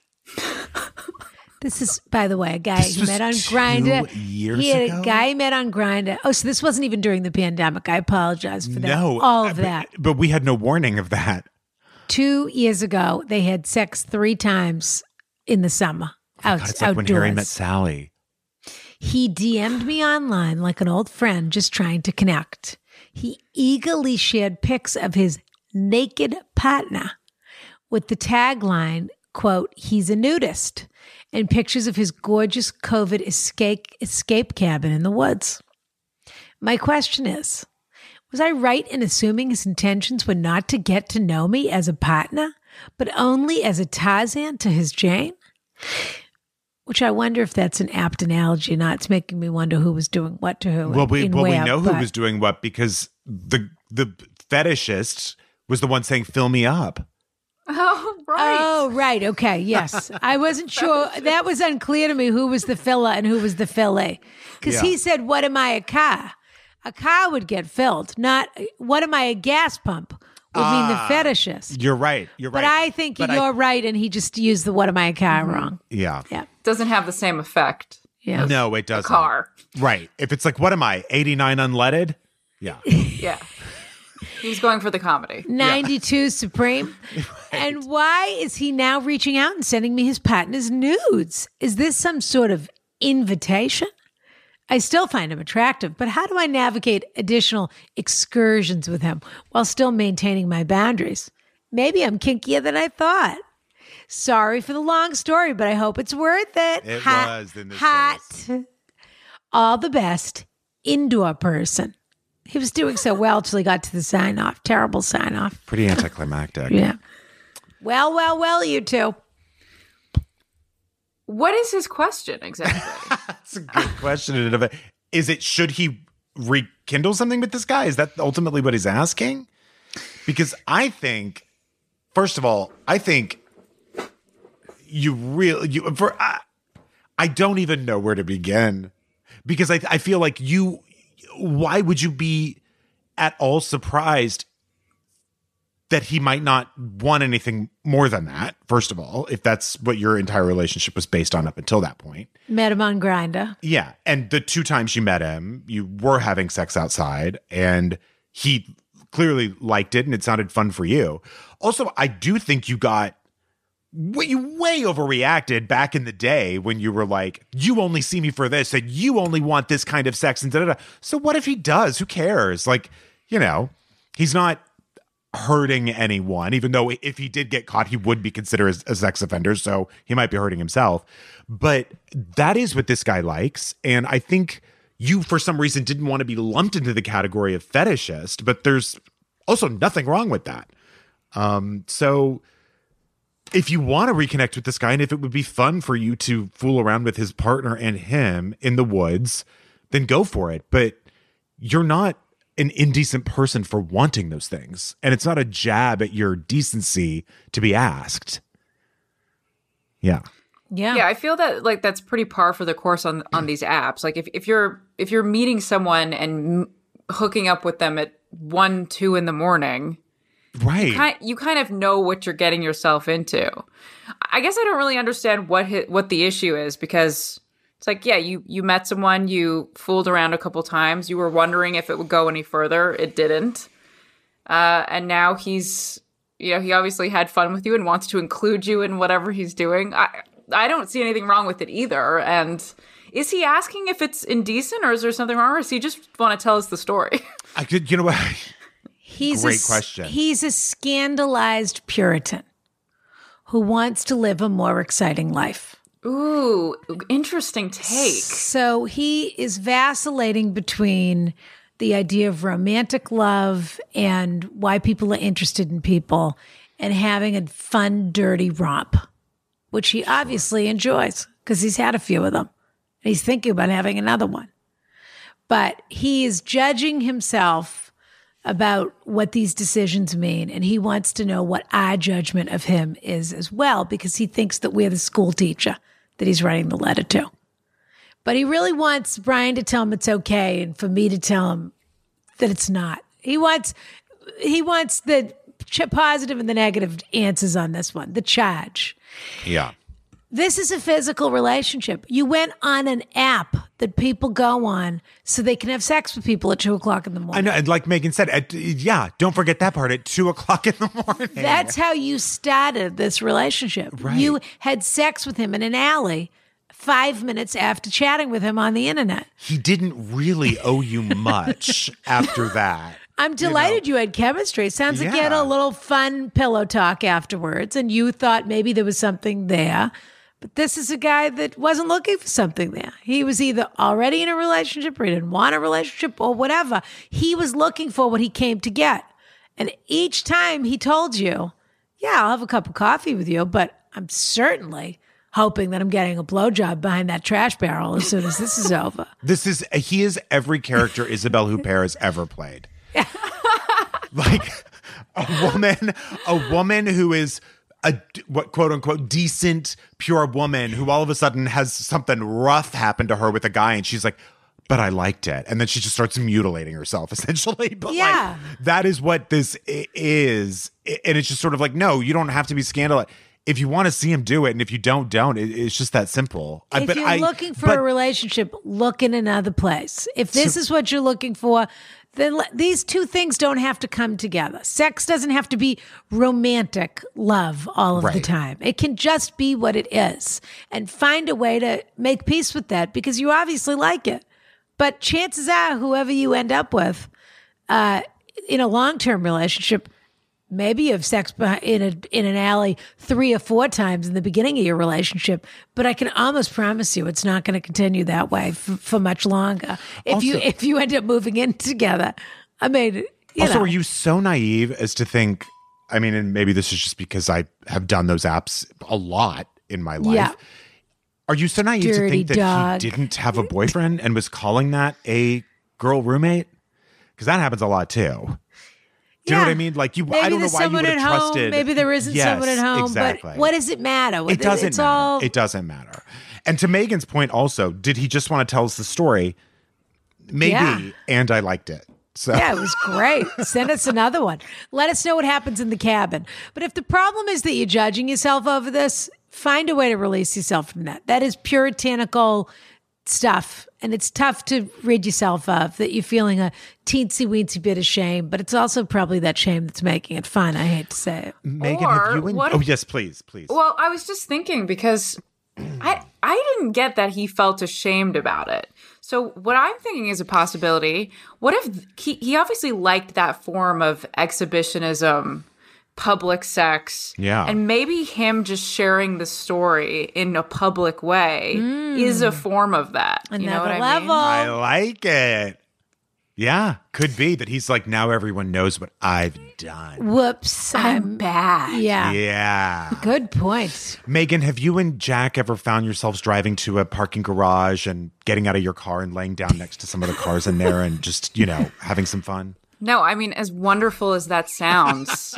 This is, by the way, a guy This he was met on Grindr. 2 years He had ago? a guy he met on Grindr. Oh, so this wasn't even during the pandemic. I apologize for that. No. All of that. But we had no warning of that. 2 years ago, they had sex 3 times in the summer. God, it's like when Harry met outdoors. Sally. He DM'd me online like an old friend just trying to connect. He eagerly shared pics of his naked partner with the tagline, quote, he's a nudist, and pictures of his gorgeous COVID escape cabin in the woods. My question is, was I right in assuming his intentions were not to get to know me as a partner, but only as a Tarzan to his Jane? Which I wonder if that's an apt analogy or not. It's making me wonder who was doing what to who. Well, we Web, know who but- was doing what because the fetishist was the one saying, fill me up. Oh, right. Oh, right. Okay. Yes. I wasn't sure. That was unclear to me who was the filler and who was the fillet. Because he said, what am I, a car? A car would get filled, not what am I, a gas pump would mean the fetishist. You're right. You're But right. I think you're right, and he just used the what am I, a car wrong. Yeah. Yeah. Doesn't have the same effect. Yeah. No, it doesn't. Car. Right. If it's like, what am I, 89 unleaded? Yeah. Yeah. He was going for the comedy. 92 Supreme. And why is he now reaching out and sending me his partner's nudes? Is this some sort of invitation? I still find him attractive, but how do I navigate additional excursions with him while still maintaining my boundaries? Maybe I'm kinkier than I thought. Sorry for the long story, but I hope it's worth it. It was in this hot. case. All the best. Indoor person. He was doing so well till he got to the sign off. Terrible sign off. Pretty anticlimactic. Yeah. Well, you two. What is his question exactly? That's a good question. Is it, should he rekindle something with this guy? Is that ultimately what he's asking? Because I think, first of all, I think I don't even know where to begin because I feel like why would you be at all surprised that he might not want anything more than that, first of all, if that's what your entire relationship was based on up until that point. Met him on Grindr. Yeah. And the 2 times you met him, you were having sex outside and he clearly liked it and it sounded fun for you. Also, I do think you way overreacted back in the day when you were like, you only see me for this and you only want this kind of sex and da-da-da. So what if he does? Who cares? Like, he's not hurting anyone, even though if he did get caught, he would be considered a sex offender. So he might be hurting himself. But that is what this guy likes. And I think you, for some reason, didn't want to be lumped into the category of fetishist, but there's also nothing wrong with that. So if you want to reconnect with this guy and if it would be fun for you to fool around with his partner and him in the woods, then go for it. But you're not an indecent person for wanting those things. And it's not a jab at your decency to be asked. Yeah. Yeah. Yeah, I feel that like that's pretty par for the course on these apps. Like if you're meeting someone and hooking up with them at 1, 2 in the morning, Right. you kind of know what you're getting yourself into. I guess I don't really understand what the issue is because It's like, yeah, you met someone, you fooled around a couple times, you were wondering if it would go any further. It didn't. And now he's, he obviously had fun with you and wants to include you in whatever he's doing. I don't see anything wrong with it either. And is he asking if it's indecent, or is there something wrong, or does he just want to tell us the story? You know what? Great question. He's a scandalized Puritan who wants to live a more exciting life. Ooh, interesting take. So he is vacillating between the idea of romantic love and why people are interested in people and having a fun, dirty romp, which he obviously enjoys because he's had a few of them. And he's thinking about having another one. But he is judging himself about what these decisions mean. And he wants to know what our judgment of him is as well, because he thinks that we're the school teacher that he's writing the letter to. But he really wants Brian to tell him it's okay and for me to tell him that it's not. He wants the positive and the negative answers on this one, the charge. Yeah. This is a physical relationship. You went on an app that people go on so they can have sex with people at 2:00 in the morning. I know, and like Megan said, don't forget that part, at 2:00 in the morning. That's how you started this relationship. Right. You had sex with him in an alley 5 minutes after chatting with him on the internet. He didn't really owe you much after that. I'm delighted you had chemistry. Sounds like you had a little fun pillow talk afterwards, and you thought maybe there was something there. But this is a guy that wasn't looking for something there. He was either already in a relationship or he didn't want a relationship or whatever. He was looking for what he came to get. And each time he told you, yeah, I'll have a cup of coffee with you, but I'm certainly hoping that I'm getting a blowjob behind that trash barrel as soon as this is over. He is every character Isabelle Huppert has ever played. Like a woman who is what quote unquote decent, pure woman who all of a sudden has something rough happen to her with a guy, and she's like, but I liked it. And then she just starts mutilating herself, essentially. But like, that is what this is. And it's just sort of like, no, you don't have to be scandalous. If you want to see him do it, and if you don't. It's just that simple. If you're looking for a relationship, look in another place. If this is what you're looking for, then these two things don't have to come together. Sex doesn't have to be romantic love all of the time. It can just be what it is, and find a way to make peace with that, because you obviously like it. But chances are, whoever you end up with in a long-term relationship, maybe you have sex in an alley 3 or 4 times in the beginning of your relationship, but I can almost promise you it's not going to continue that way for much longer. If you end up moving in together, I mean, are you so naive as to think? I mean, and maybe this is just because I have done those apps a lot in my life. Yeah. Are you so naive to think that he didn't have a boyfriend and was calling that a girl roommate? Because that happens a lot too. Do you know what I mean? Like I don't know why you would have trusted. Maybe there isn't someone at home. Exactly. But what does it matter? It doesn't matter. It doesn't matter. And to Megan's point also, did he just want to tell us the story? Maybe. And I liked it. So. Yeah, it was great. Send us another one. Let us know what happens in the cabin. But if the problem is that you're judging yourself over this, find a way to release yourself from that. That is puritanical stuff. And it's tough to rid yourself of, that you're feeling a teensy-weensy bit of shame, but it's also probably that shame that's making it fun. I hate to say it. Megan, have you... Oh, yes, please. Well, I was just thinking, because I didn't get that he felt ashamed about it. So what I'm thinking is a possibility. What if he obviously liked that form of exhibitionism, public sex. Yeah. And maybe him just sharing the story in a public way is a form of that. You know what I mean? I like it. Yeah, could be that he's like, now everyone knows what I've done. Whoops, I'm bad. Yeah. Good point. Megan, have you and Jack ever found yourselves driving to a parking garage and getting out of your car and laying down next to some of the cars in there and just, having some fun? No, I mean, as wonderful as that sounds,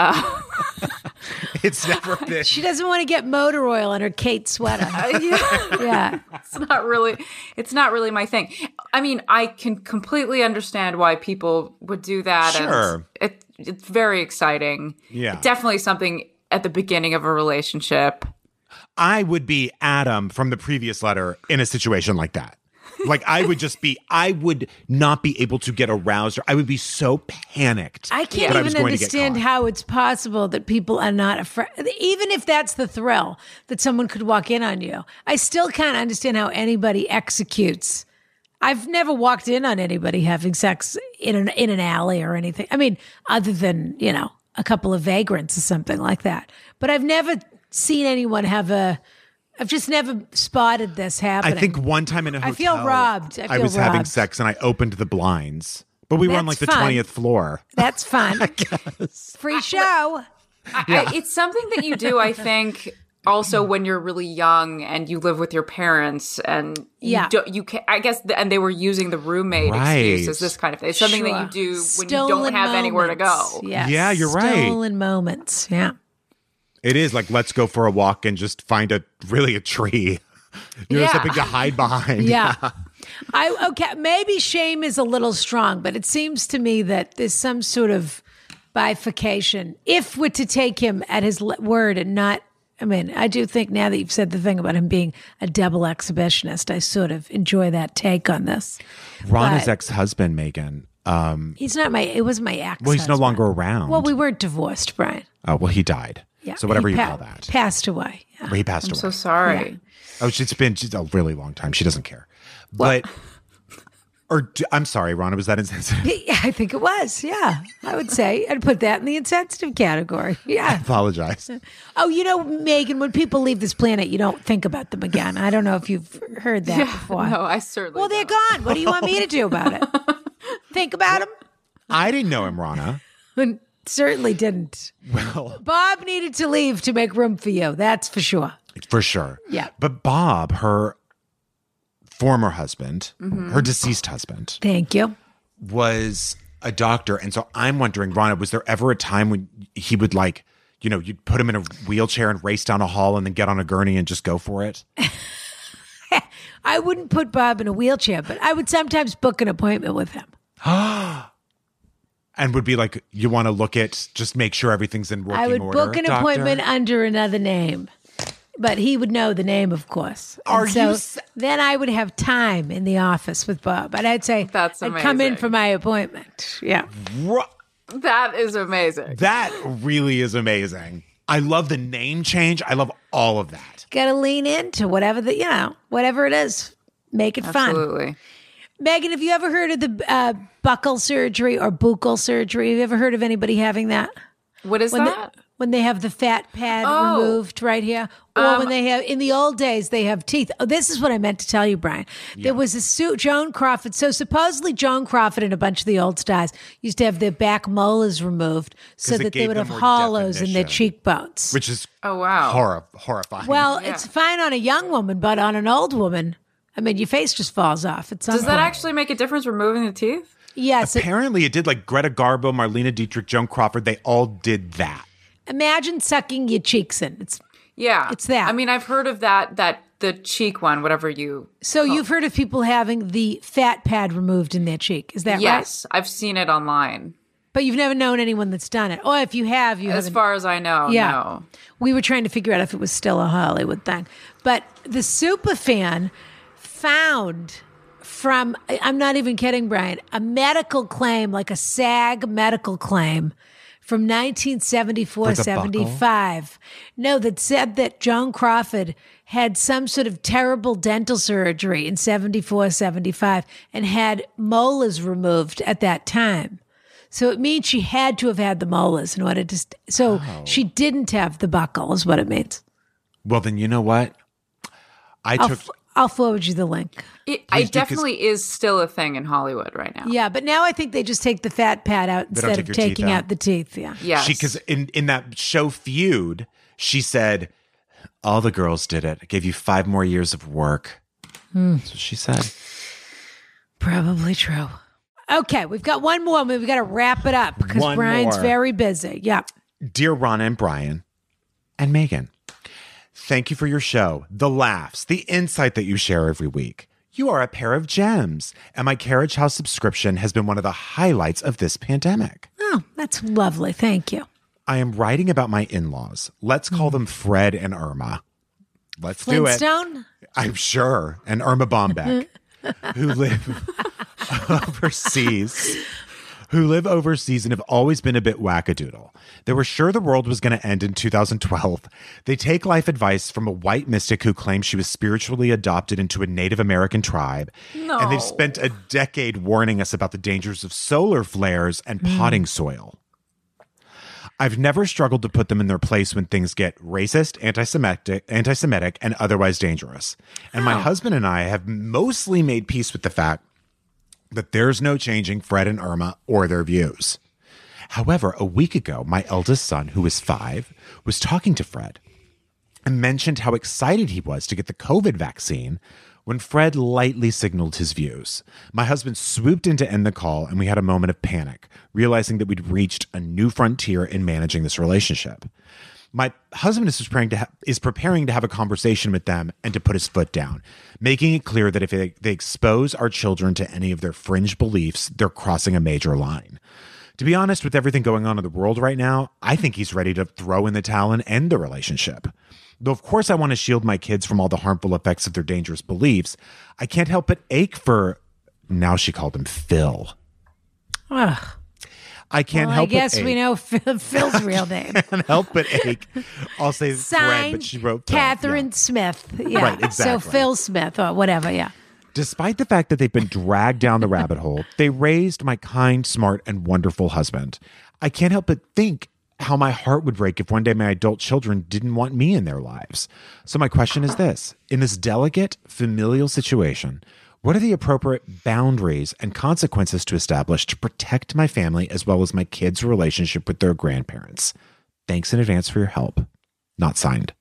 it's never been. She doesn't want to get motor oil on her Kate sweater. Yeah. It's not really my thing. I mean, I can completely understand why people would do that. Sure. And it's very exciting. Yeah. Definitely something at the beginning of a relationship. I would be Adam from the previous letter in a situation like that. Like I would not be able to get aroused. Or I would be so panicked. I can't even understand how it's possible that people are not afraid. Even if that's the thrill that someone could walk in on you, I still can't understand how anybody executes. I've never walked in on anybody having sex in an alley or anything. I mean, other than, a couple of vagrants or something like that. But I've never seen anyone I've just never spotted this happening. I think one time in a hotel, I feel robbed. I was having sex and I opened the blinds, but we were on like the 20th floor. That's fun. I guess. Free show. It's something that you do, I think, also when you're really young and you live with your parents and I guess, and they were using the roommate excuse as this kind of thing. It's something that you do when you don't have anywhere to go. Yes. Yeah, you're right. Stolen moments. Yeah. It is like, let's go for a walk and just find a tree. Something to hide behind. Yeah. Maybe shame is a little strong, but it seems to me that there's some sort of bifurcation. If we're to take him at his word and not, I do think now that you've said the thing about him being a double exhibitionist, I sort of enjoy that take on this. Rana's ex-husband, Megan. He's not it wasn't my ex. Well, he's no longer around. Well, we weren't divorced, Brian. Oh, well, he died. Yeah. So whatever you call that. Passed away. Yeah. He passed away. I'm so sorry. Yeah. Oh, it's been a really long time. She doesn't care. But, I'm sorry, Rana, was that insensitive? Yeah, I think it was. Yeah, I would say. I'd put that in the insensitive category. Yeah. I apologize. Oh, Megan, when people leave this planet, you don't think about them again. I don't know if you've heard that before. No, I certainly Well, they're gone. What do you want me to do about it? Think about them? I didn't know him, Rana. Certainly didn't. Well, Bob needed to leave to make room for you. That's for sure. For sure. Yeah. But Bob, her former husband, her deceased husband. Thank you. Was a doctor. And so I'm wondering, Rana, was there ever a time when he would you'd put him in a wheelchair and race down a hall and then get on a gurney and just go for it? I wouldn't put Bob in a wheelchair, but I would sometimes book an appointment with him. And would be like, you want to look at, just make sure everything's in working order, I would book an appointment under another name. But he would know the name, of course. Then I would have time in the office with Bob. And I'd say, That's amazing. I'd come in for my appointment. Yeah. That is amazing. That really is amazing. I love the name change. I love all of that. Got to lean into whatever whatever it is. Make it fun. Absolutely. Megan, have you ever heard of the buccal surgery or buccal surgery? Have you ever heard of anybody having that? What is that? When they have the fat pad removed right here. Or when they have, in the old days, they have teeth. Oh, this is what I meant to tell you, Brian. Yeah. There was a Joan Crawford. So supposedly Joan Crawford and a bunch of the old stars used to have their back molars removed so that they would have hollows in their cheekbones. Which is horrifying. Well, it's fine on a young woman, but on an old woman, your face just falls off. Does that actually make a difference, removing the teeth? Yes. Apparently it did. Like Greta Garbo, Marlene Dietrich, Joan Crawford, they all did that. Imagine sucking your cheeks in. It's that. I've heard of that the cheek one, whatever you. So you've heard of people having the fat pad removed in their cheek. Is that right? Yes, I've seen it online. But you've never known anyone that's done it. Or if you have, you haven't. As far as I know, no. We were trying to figure out if it was still a Hollywood thing. But the Superfan found from, I'm not even kidding, Brian, a medical claim, like a SAG medical claim from 1974-75. No, that said that Joan Crawford had some sort of terrible dental surgery in 74-75 and had molars removed at that time. So it means she had to have had the molars in order to... she didn't have the buccal is what it means. Well, then you know what? I'll forward you the link. It definitely is still a thing in Hollywood right now. Yeah, but now I think they just take the fat pad out instead of taking out the teeth. Yeah. Yes. Because in that show Feud, she said, all the girls did it. I gave you 5 more years of work. That's what she said. Probably true. Okay, we've got one more. We've got to wrap it up because Brian's very busy. Yeah. Dear Rana and Brian and Megan, thank you for your show, the laughs, the insight that you share every week. You are a pair of gems, and my Carriage House subscription has been one of the highlights of this pandemic. Oh, that's lovely. Thank you. I am writing about my in-laws. Let's call them Fred and Irma. Let's do it. Flintstone? I'm sure. And Irma Bombeck, who live overseas. Who live overseas and have always been a bit wackadoodle. They were sure the world was going to end in 2012. They take life advice from a white mystic who claims she was spiritually adopted into a Native American tribe. No. And they've spent a decade warning us about the dangers of solar flares and potting soil. I've never struggled to put them in their place when things get racist, anti-Semitic, and otherwise dangerous. And my husband and I have mostly made peace with the fact that there's no changing Fred and Irma or their views. However, a week ago, my eldest son, who is 5, was talking to Fred and mentioned how excited he was to get the COVID vaccine when Fred lightly signaled his views. My husband swooped in to end the call, and we had a moment of panic, realizing that we'd reached a new frontier in managing this relationship. My husband is preparing to have a conversation with them and to put his foot down, making it clear that if they expose our children to any of their fringe beliefs, they're crossing a major line. To be honest, with everything going on in the world right now, I think he's ready to throw in the towel and end the relationship. Though, of course, I want to shield my kids from all the harmful effects of their dangerous beliefs, I can't help but ache for, now she called him Phil. Ugh. I can't help but ache. I guess we know Phil's real name. Can't help but ache. I'll say Signed, Fred, but she wrote Phil. Catherine Smith. Yeah. Right, exactly. So Phil Smith or whatever, yeah. Despite the fact that they've been dragged down the rabbit hole, they raised my kind, smart, and wonderful husband. I can't help but think how my heart would break if one day my adult children didn't want me in their lives. So my question is this. In this delicate, familial situation, what are the appropriate boundaries and consequences to establish to protect my family as well as my kids' relationship with their grandparents? Thanks in advance for your help. Not signed.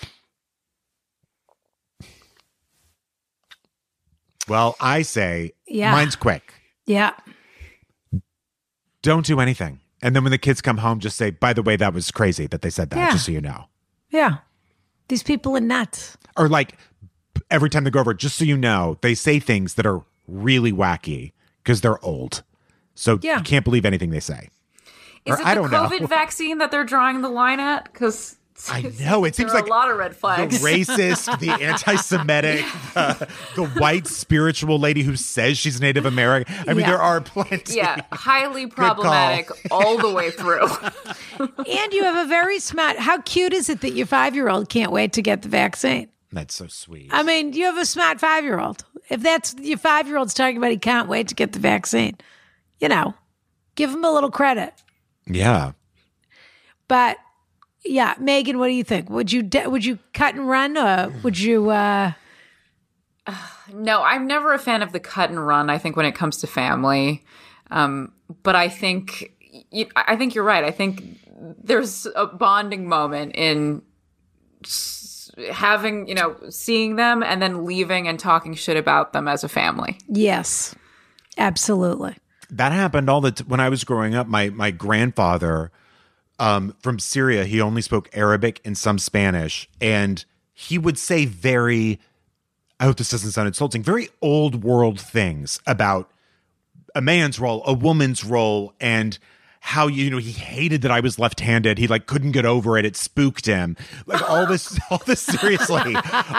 Well, I say, mine's quick. Yeah. Don't do anything. And then when the kids come home, just say, by the way, that was crazy that they said that, just so you know. Yeah. These people are nuts. Or like, every time they go over, just so you know, they say things that are really wacky because they're old. So you can't believe anything they say. Is it the COVID vaccine that they're drawing the line at? Because I know. It seems like a lot of red flags. The racist, the anti-Semitic, the white spiritual lady who says she's Native American. I mean, there are plenty. Yeah, highly problematic all the way through. And you have a very smart, how cute is it that your 5-year-old can't wait to get the vaccine? That's so sweet. I mean, you have a smart 5-year-old. If that's your 5-year-old's talking about he can't wait to get the vaccine, you know, give him a little credit. Yeah. But yeah, Megan, what do you think? Would you cut and run, or would you? No, I'm never a fan of the cut and run. I think when it comes to family, but I think you're right. I think there's a bonding moment in having, seeing them and then leaving and talking shit about them as a family. Yes, absolutely. That happened when I was growing up. My grandfather. From Syria, he only spoke Arabic and some Spanish, and he would say I hope this doesn't sound insulting, very old world things about a man's role, a woman's role, and how, he hated that I was left-handed. He couldn't get over it. It spooked him. All this seriously.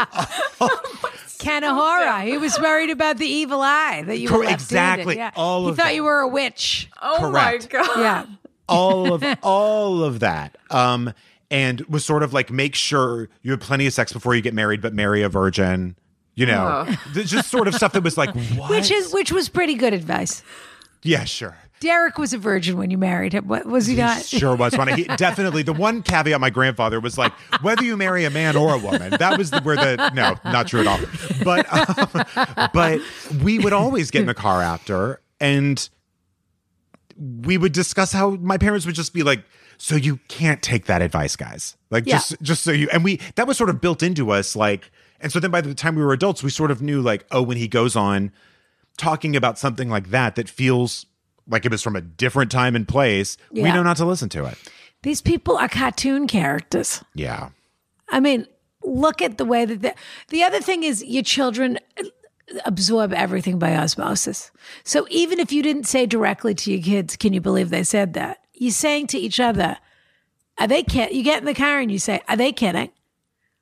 Kanahora. He was worried about the evil eye that you were left-handed. Exactly. Yeah. He thought you were a witch. Oh, correct. My God. Yeah. all of that. And was sort of make sure you have plenty of sex before you get married, but marry a virgin, just sort of stuff that was what? Which was pretty good advice. Yeah, sure. Derek was a virgin when you married him. Was he not? Sure was. Definitely. The one caveat my grandfather was whether you marry a man or a woman, that was no, not true at all. But we would always get in the car after, and we would discuss how my parents would just be like, so you can't take that advice, guys. Just so you, and that was sort of built into us. And so then by the time we were adults, we sort of knew when he goes on talking about something like that feels like it was from a different time and place, we know not to listen to it. These people are cartoon characters. Yeah. I mean, look at the way that the other thing is your children absorb everything by osmosis. So even if you didn't say directly to your kids, can you believe they said that? You're saying to each other, are they kidding? You get in the car and you say, are they kidding?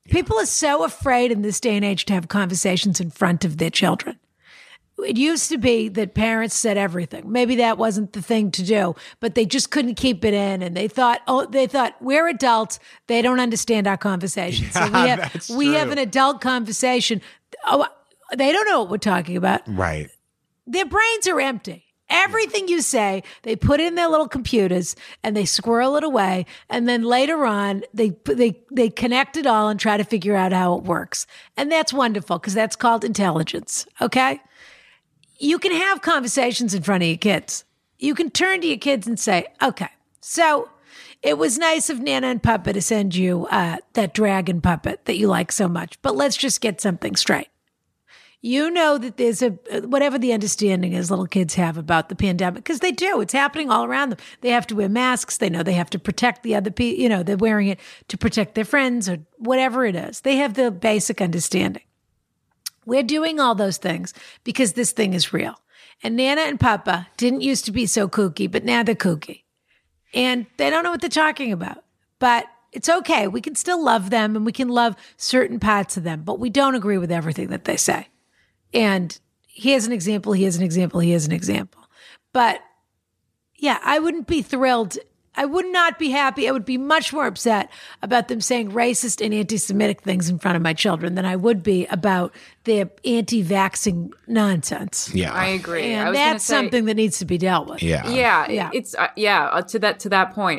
People are so afraid in this day and age to have conversations in front of their children. It used to be that parents said everything. Maybe that wasn't the thing to do, but they just couldn't keep it in. And they thought we're adults. They don't understand our conversation. Yeah, So we have an adult conversation. Oh, they don't know what we're talking about. Right. Their brains are empty. Everything you say, they put in their little computers and they squirrel it away. And then later on, they connect it all and try to figure out how it works. And that's wonderful because that's called intelligence. Okay. You can have conversations in front of your kids. You can turn to your kids and say, okay, so it was nice of Nana and Papa to send you that dragon puppet that you like so much, but let's just get something straight. You know that there's whatever the understanding is little kids have about the pandemic, because they do. It's happening all around them. They have to wear masks. They know they have to protect the other people. They're wearing it to protect their friends or whatever it is. They have the basic understanding. We're doing all those things because this thing is real. And Nana and Papa didn't used to be so kooky, but now they're kooky. And they don't know what they're talking about. But it's okay. We can still love them and we can love certain parts of them, but we don't agree with everything that they say. And here's an example, here's an example, here's an example. But yeah, I wouldn't be thrilled. I would not be happy. I would be much more upset about them saying racist and anti-Semitic things in front of my children than I would be about their anti-vaxxing nonsense. Yeah. I agree. And that's something that needs to be dealt with. Yeah. Yeah. It's to that point.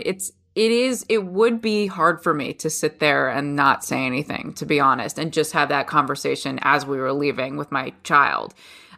It would be hard for me to sit there and not say anything, to be honest, and just have that conversation as we were leaving with my child.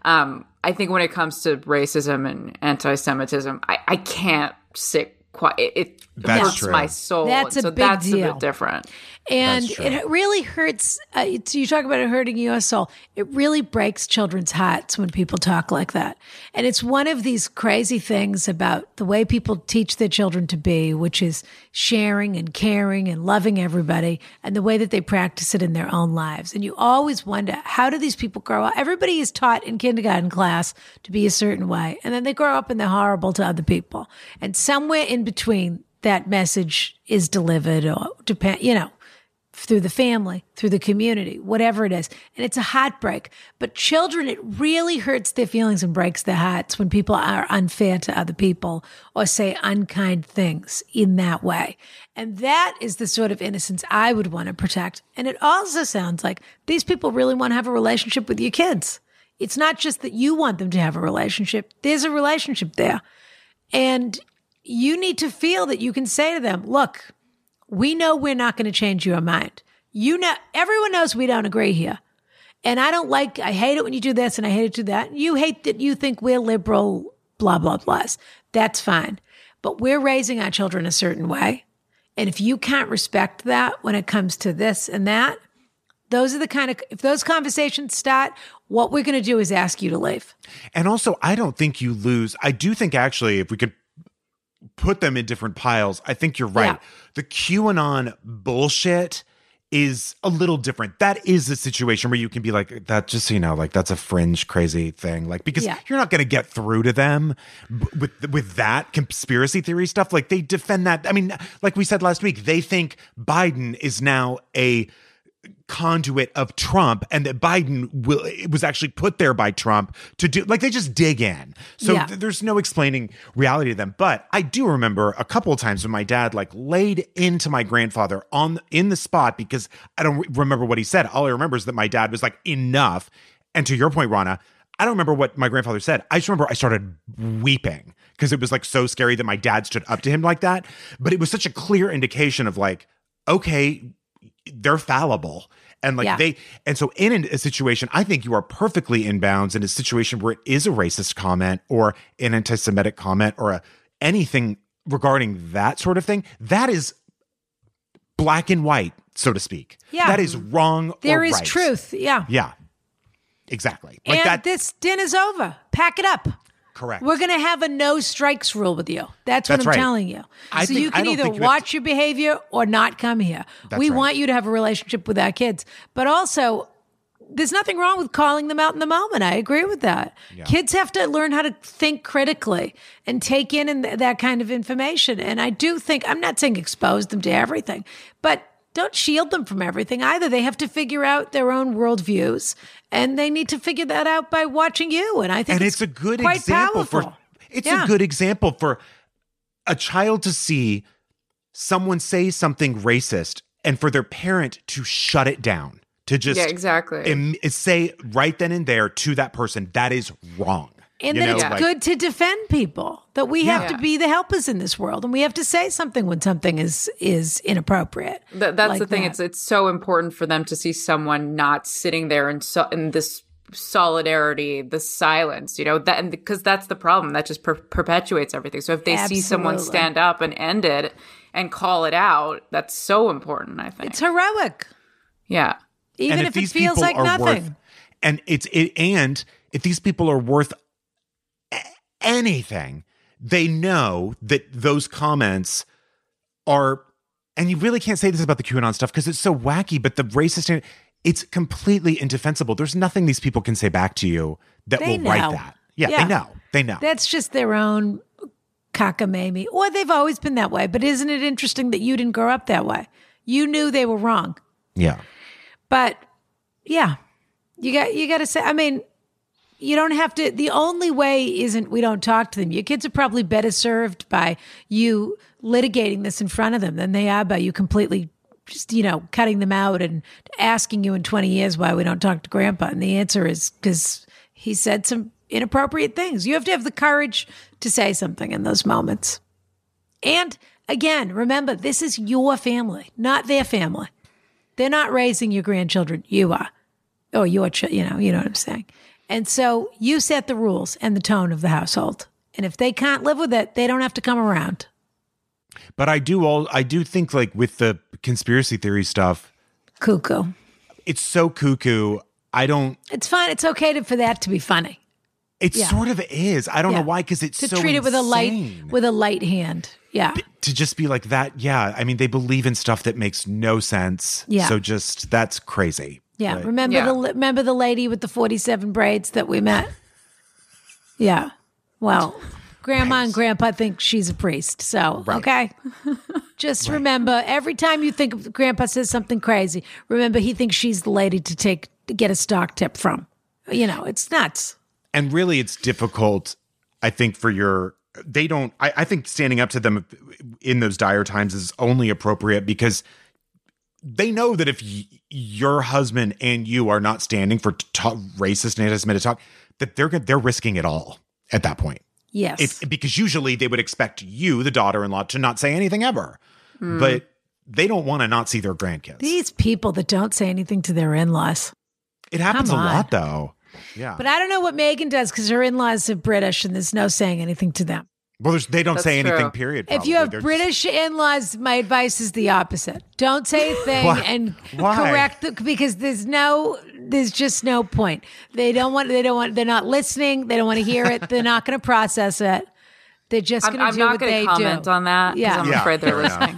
I think when it comes to racism and anti-Semitism, I can't sit quiet. It hurts my soul. That's a big that's deal. A bit different. And it really hurts. You talk about it hurting your soul. It really breaks children's hearts when people talk like that. And it's one of these crazy things about the way people teach their children to be, which is sharing and caring and loving everybody, and the way that they practice it in their own lives. And you always wonder, how do these people grow up? Everybody is taught in kindergarten class to be a certain way, and then they grow up and they're horrible to other people. And somewhere in between, that message is delivered, or through the family, through the community, whatever it is. And it's a heartbreak. But children, it really hurts their feelings and breaks their hearts when people are unfair to other people or say unkind things in that way. And that is the sort of innocence I would want to protect. And it also sounds like these people really want to have a relationship with your kids. It's not just that you want them to have a relationship. There's a relationship there. And you need to feel that you can say to them, look, we know we're not going to change your mind. Everyone knows we don't agree here. And I hate it when you do this and I hate it to do that. You hate that you think we're liberal, blah, blah, blahs. That's fine. But we're raising our children a certain way. And if you can't respect that when it comes to this and that, if those conversations start, what we're going to do is ask you to leave. And also, I don't think you lose. I do think actually, if we could put them in different piles, I think you're right. Yeah. The QAnon bullshit is a little different. That is a situation where you can be like, that just, that's a fringe crazy thing. Like, because you're not going to get through to them with that conspiracy theory stuff. Like, they defend that. I mean, like we said last week, they think Biden is now a conduit of Trump, and that Biden was actually put there by Trump to do, like, they just dig in. So there's no explaining reality to them. But I do remember a couple of times when my dad laid into my grandfather in the spot, because I don't remember what he said. All I remember is that my dad was like, enough. And to your point, Rana, I don't remember what my grandfather said. I just remember I started weeping because it was so scary that my dad stood up to him like that. But it was such a clear indication of okay, they're fallible. And so in a situation, I think you are perfectly in bounds in a situation where it is a racist comment or an anti-Semitic comment or anything regarding that sort of thing. That is black and white, so to speak. Yeah. That is wrong. There or is right. truth. Yeah. Yeah. Exactly. This dinner's over. Pack it up. Correct. We're going to have a no strikes rule with you. That's what I'm telling you. You can either watch your behavior or not come here. We want you to have a relationship with our kids. But also, there's nothing wrong with calling them out in the moment. I agree with that. Yeah. Kids have to learn how to think critically and take in that kind of information. And I do think, I'm not saying expose them to everything, but don't shield them from everything either. They have to figure out their own worldviews, and they need to figure that out by watching you. And I think it's a good quite example powerful. a good example for a child to see someone say something racist and for their parent to shut it down, to just say right then and there to that person, that is wrong. And then it's good to defend people, that we have to be the helpers in this world, and we have to say something when something is inappropropriate. That's the thing. It's so important for them to see someone not sitting there in this solidarity, the silence, because that's the problem. That just perpetuates everything. So if they see someone stand up and end it and call it out, that's so important, I think. It's heroic. Yeah. Even if it feels like nothing. And if these people are worth anything, they know that those comments are, and you really can't say this about the QAnon stuff because it's so wacky, but the racist, it's completely indefensible. There's nothing these people can say back to you that will write that. Yeah, they know. That's just their own cockamamie, or they've always been that way. But isn't it interesting that you didn't grow up that way? You knew they were wrong. Yeah. But yeah, you got to say, I mean, you don't have to, the only way isn't we don't talk to them. Your kids are probably better served by you litigating this in front of them than they are by you completely just, cutting them out and asking you in 20 years why we don't talk to grandpa. And the answer is because he said some inappropriate things. You have to have the courage to say something in those moments. And again, remember, this is your family, not their family. They're not raising your grandchildren. You are. Or your you know what I'm saying. And so you set the rules and the tone of the household. And if they can't live with it, they don't have to come around. But I do think, like, with the conspiracy theory stuff, cuckoo. It's so cuckoo. It's fine. It's okay for that to be funny. It sort of is. I don't know why, because it's to so treat insane. it with a light hand. Yeah. To just be like that. Yeah. I mean, they believe in stuff that makes no sense. Yeah. So just, that's crazy. Yeah. But, remember the lady with the 47 braids that we met? Yeah. Well, Grandma and Grandpa think she's a priest. So, okay. Just remember, every time you think of Grandpa says something crazy, remember he thinks she's the lady to get a stock tip from. It's nuts. And really, it's difficult, I think, I think standing up to them in those dire times is only appropriate because they know that if your husband and you are not standing for racist and anti-Semitic talk, that they're risking it all at that point. Yes. Because usually they would expect you, the daughter-in-law, to not say anything ever. But they don't want to not see their grandkids. These people that don't say anything to their in-laws. It happens a lot, though. Yeah. But I don't know what Megan does because her in-laws are British and there's no saying anything to them. Well, they don't say anything, true. period. Probably. If you have British in-laws, my advice is the opposite. Don't say a thing and correct because there's just no point. They're not listening. They don't want to hear it. They're not going to process it. They're just going to do what they do. I'm not going to comment on that because I'm afraid they're listening.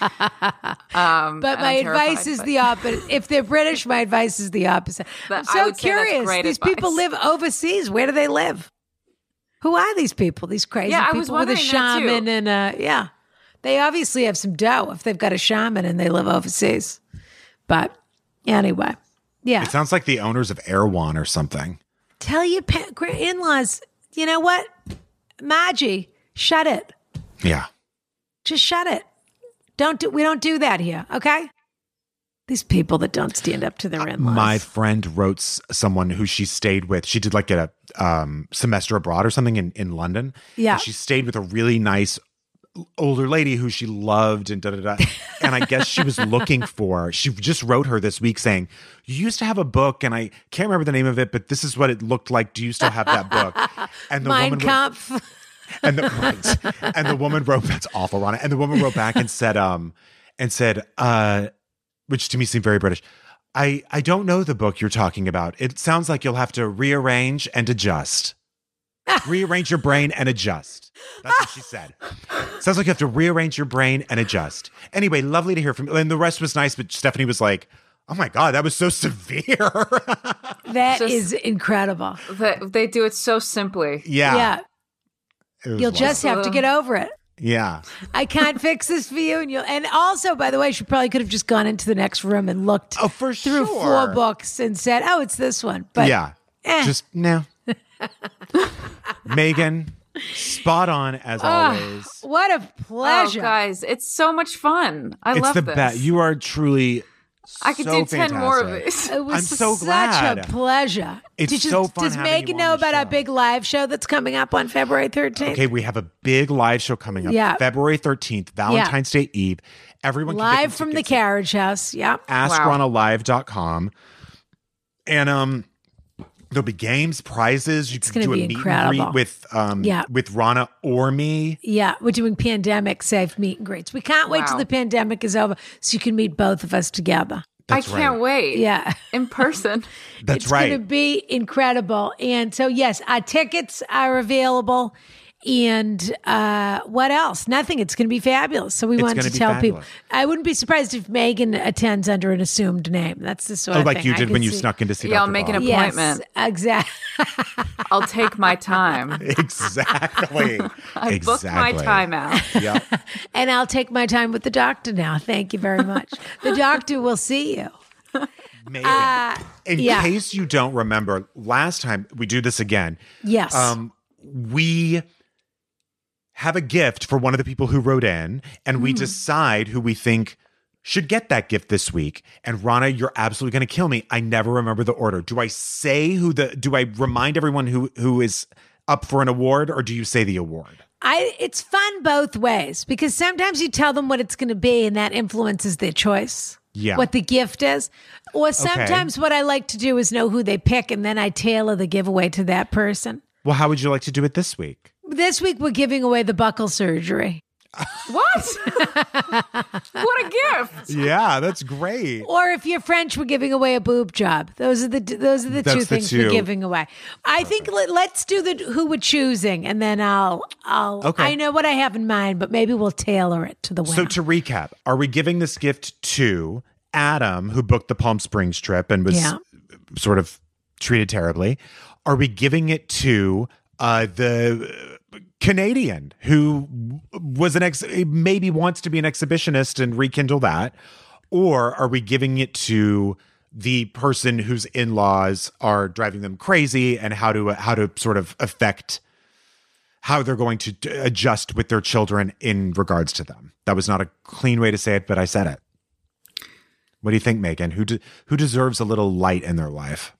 But my advice is the opposite. If they're British, my advice is the opposite. I'm so curious. These people live overseas. Where do they live? Who are these people? These crazy people with a shaman and they obviously have some dough if they've got a shaman and they live overseas. But anyway, it sounds like the owners of Erewhon or something. Tell your in-laws, you know what, Margie, shut it. Yeah, just shut it. We don't do that here, okay? These people that don't stand up to their in-laws. My friend wrote someone who she stayed with. She did like a semester abroad or something in London. Yeah. And she stayed with a really nice older lady who she loved and da-da-da. And I guess she was looking she just wrote her this week saying, you used to have a book and I can't remember the name of it, but this is what it looked like. Do you still have that book? And the Mein Kampf. And the woman wrote, that's awful, Ronna. And the woman wrote back and said, which to me seemed very British. I don't know the book you're talking about. It sounds like you'll have to rearrange and adjust. Rearrange your brain and adjust. That's what she said. Sounds like you have to rearrange your brain and adjust. Anyway, lovely to hear from you. And the rest was nice, but Stephanie was like, oh my God, that was so severe. That is incredible. They do it so simply. Yeah. You'll just have to get over it. Yeah. I can't fix this for you. And also, by the way, she probably could have just gone into the next room and looked For through sure. 4 books and said, "Oh, it's this one." But Yeah. Just no. Megan, spot on as always. what a pleasure. Oh, guys, it's so much fun. I It's love the this. best. You are truly I could so do 10 more of fantastic. these. It was I'm so such glad. a pleasure. It's so fun Does having Megan you on know the about our show. big live show that's coming up on February 13th? Okay, we have a big live show coming up. Yeah. February 13th, Valentine's Day Eve. Everyone can get Live some from the tickets at Carriage House. Yep. AskRanaLive.com. And there'll be games, prizes. You can gonna do a be meet incredible. and greet with Rana or me. Yeah, we're doing pandemic safe meet and greets. We can't wait till Wow. the pandemic is over so you can meet both of us together. That's I can't right. wait. Yeah. In person. That's It's right. going to be incredible. And so, yes, our tickets are available. And what else? Nothing. It's going to be fabulous. So we wanted gonna to be tell people. fabulous. I wouldn't be surprised if Megan attends under an assumed name. That's the sort of like thing you I did could when you see. snuck in to see Yeah, I'll Dr. make an Bob. appointment. Yes, exactly. I'll take my time. Exactly. I booked my time out. Yeah. And I'll take my time with the doctor now. Thank you very much. The doctor will see you. Megan, in yeah. case you don't remember, last time we do this again. Yes. We have a gift for one of the people who wrote in, and we decide who we think should get that gift this week. And Rana, you're absolutely going to kill me. I never remember the order. Do I say do I remind everyone who is up for an award, or do you say the award? It's fun both ways because sometimes you tell them what it's going to be and that influences their choice. Yeah. What the gift is. Or sometimes what I like to do is know who they pick and then I tailor the giveaway to that person. Well, how would you like to do it this week? This week we're giving away the buckle surgery. What? What a gift. Yeah, that's great. Or if you're French, we're giving away a boob job. Those are the That's two the things two. we're giving away. I think let's do the who we're choosing, and then I'll. Okay. I know what I have in mind, but maybe we'll tailor it to the winner. So to recap, are we giving this gift to Adam, who booked the Palm Springs trip and was sort of treated terribly? Are we giving it to the Canadian who was maybe wants to be an exhibitionist and rekindle that? Or are we giving it to the person whose in-laws are driving them crazy and how to sort of affect how they're going to adjust with their children in regards to them? That was not a clean way to say it, but I said it. What do you think, Megan? Who deserves a little light in their life?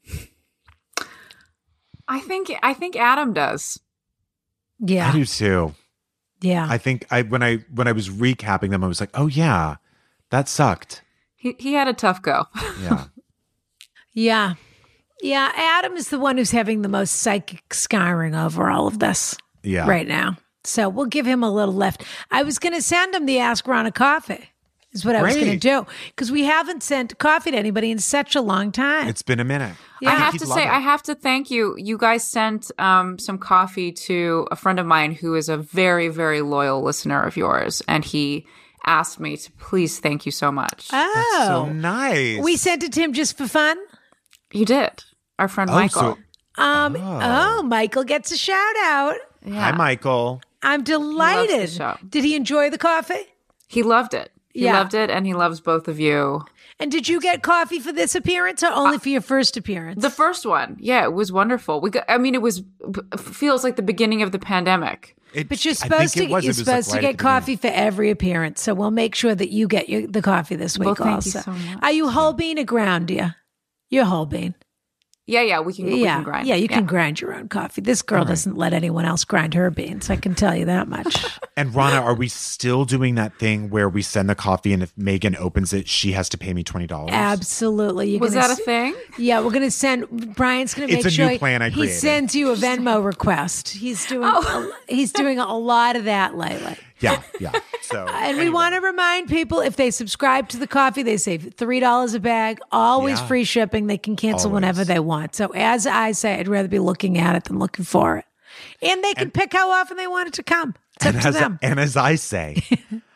I think Adam does. yeah, I do too. yeah. I think when I was recapping them, I was like, oh yeah, that sucked. He had a tough go. Yeah. Yeah. Yeah. Adam is the one who's having the most psychic scarring over all of this Yeah. right now. So we'll give him a little lift. I was going to send him the Ask Rana coffee, is what I was going to Great. do. Because we haven't sent coffee to anybody in such a long time. It's been a minute. I have to say, I have to thank you. You guys sent some coffee to a friend of mine who is a very, very loyal listener of yours. And he asked me to please thank you so much. Oh. So nice. We sent it to him just for fun? You did. Our friend Michael. Michael gets a shout out. Hi, Michael. I'm delighted. Loves the show. Did he enjoy the coffee? He loved it. He Yeah. loved it, and he loves both of you. And did you get coffee for this appearance or only for your first appearance? The first one, yeah, it was wonderful. Feels like the beginning of the pandemic. But you're I supposed think to it was. It was, like, get right at the beginning. coffee for every appearance. So we'll make sure that you get the coffee this week Well, thank also. you so much. Are you whole bean or ground, dear? You're whole bean. Yeah, we can grind. Yeah, you can grind your own coffee. This girl doesn't let anyone else grind her beans. I can tell you that much. And Rana, are we still doing that thing where we send the coffee and if Megan opens it, she has to pay me $20? Absolutely. You're Was gonna that a thing? Yeah, we're going to send. Brian's going to It's make a sure new plan I he created. sends you a Venmo request. He's doing. He's doing a lot of that lately. Yeah. So And we want to remind people if they subscribe to the coffee, they save $3 a bag, always Yeah. free shipping. They can cancel Always. whenever they want. So, as I say, I'd rather be looking at it than looking for it. And they can pick how often they want it to come. It's up to them. And as I say,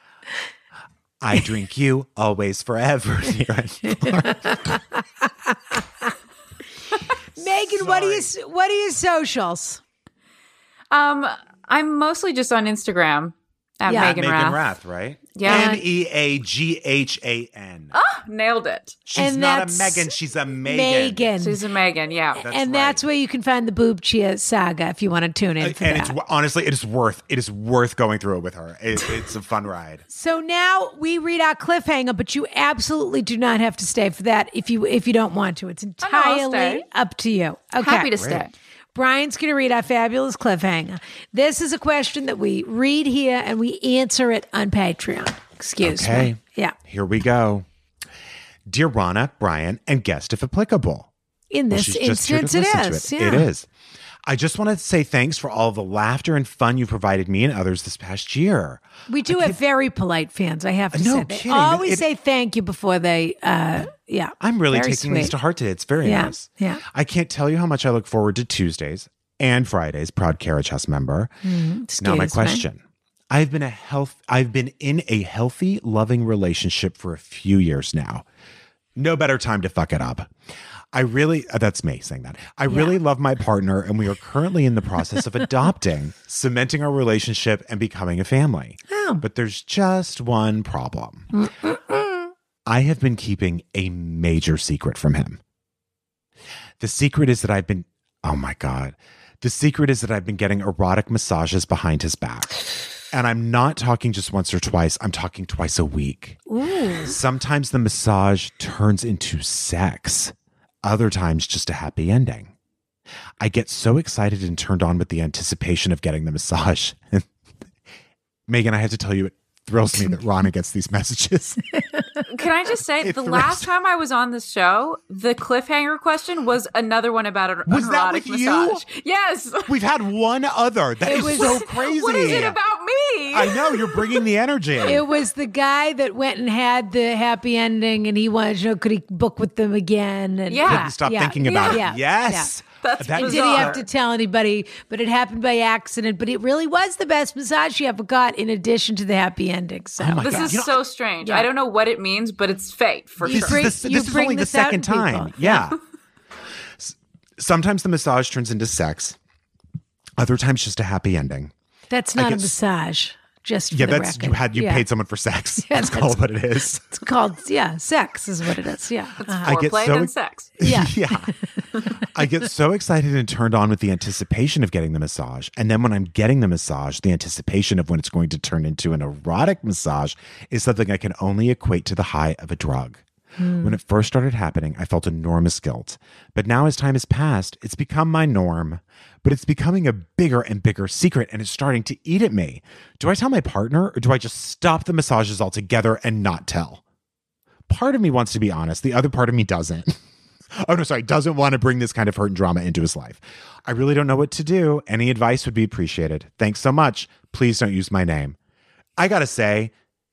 I drink you always forever. Megan, what are your socials? I'm mostly just on Instagram. At Yeah. Megan Rath. Rath, right? Yeah. Meaghan. Nailed it. She's And not a that's Megan, she's a Megan. Megan. She's a Megan, yeah. That's where you can find the Boob Chia saga if you want to tune in for And that. it's honestly, it is worth going through it with her. It's a fun ride. So now we read our cliffhanger, but you absolutely do not have to stay for that if you don't want to. It's I'll entirely stay. up to you. Okay. Happy to stay. Brian's going to read our fabulous cliffhanger. This is a question that we read here and we answer it on Patreon. Excuse Okay. me. Yeah. Here we go. Dear Rana, Brian, and guest if applicable. In Well, this she's just here to instance, it listen is. to it. Yeah. It is. I just want to say thanks for all the laughter and fun you provided me and others this past year. We do have very polite fans, I have to No say. They kidding. always say thank you before they, yeah. I'm really Very taking these sweet. to heart today. It's very Yeah, nice. yeah. I can't tell you how much I look forward to Tuesdays and Fridays, proud Carriage House member. Now my Excuse me. question. I've been in a healthy, loving relationship for a few years now. No better time to fuck it up. That's me saying that. I really love my partner, and we are currently in the process of adopting, cementing our relationship, and becoming a family. Oh. But there's just one problem. I have been keeping a major secret from him. The secret is that I've been getting erotic massages behind his back. And I'm not talking just once or twice. I'm talking twice a week. Ooh. Sometimes the massage turns into sex. Other times just a happy ending. I get so excited and turned on with the anticipation of getting the massage. Megan, I have to tell you, it thrills me that Rana gets these messages. Can I just say, the last time I was on the show, the cliffhanger question was another one about an Was that erotic with you? massage. Yes. We've had one other. That is so crazy. What is it about me? I know, you're bringing the energy. It was the guy that went and had the happy ending, and he wanted to know, could he book with them again? And Yeah. Couldn't stop thinking about it. Yeah. Yes. That's That And is did he bizarre. have to tell anybody? But it happened by accident. But it really was the best massage she ever got, in addition to the happy ending. So my This God. is You know, so strange. Yeah. I don't know what it means, but it's fate for You sure. bring- This is bring only the this out second in people. time. Yeah. Sometimes the massage turns into sex. Other times just a happy ending. that's not a guess- massage. Just for Yeah, the that's record. you Yeah. paid someone for sex. Yeah, That's called what it is. It's called sex is what it is. Yeah. I get Foreplay so and sex. Yeah. yeah. I get so excited and turned on with the anticipation of getting the massage. And then when I'm getting the massage, the anticipation of when it's going to turn into an erotic massage is something I can only equate to the high of a drug. When it first started happening, I felt enormous guilt. But now as time has passed, it's become my norm. But it's becoming a bigger and bigger secret, and it's starting to eat at me. Do I tell my partner, or do I just stop the massages altogether and not tell? Part of me wants to be honest. The other part of me doesn't. Doesn't want to bring this kind of hurt and drama into his life. I really don't know what to do. Any advice would be appreciated. Thanks so much. Please don't use my name. I gotta say,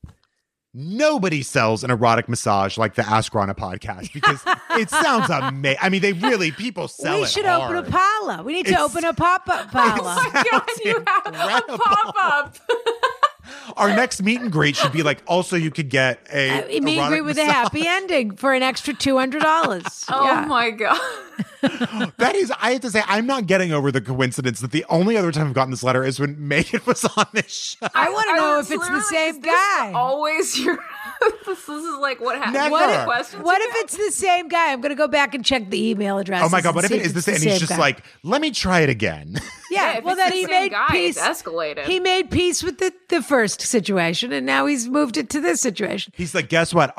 nobody sells an erotic massage like the Ask Rana podcast, because it sounds amazing. I mean, people sell We it should hard. open a parlor. We need to It's- open a pop-up parlor. Oh my God, you have a incredible. pop-up. Our next meet and greet should be like, also you could get a Meet and erotic greet with a massage. happy ending for an extra $200. Oh Yeah. my God. That is, I have to say, I'm not getting over the coincidence that the only other time I've gotten this letter is when Megan was on this show. I want to know was if it's the literally- same is this guy. Always your. This is like what happened. Never. What What questions? What you if get? it's the same guy? I'm going to go back and check the email address. Oh my God, what if it is this? And he's just like, let me try it again. yeah, if well, it's then the he same made guy, peace. It's escalated. He made peace with the first situation, and now he's moved it to this situation. He's like, guess what?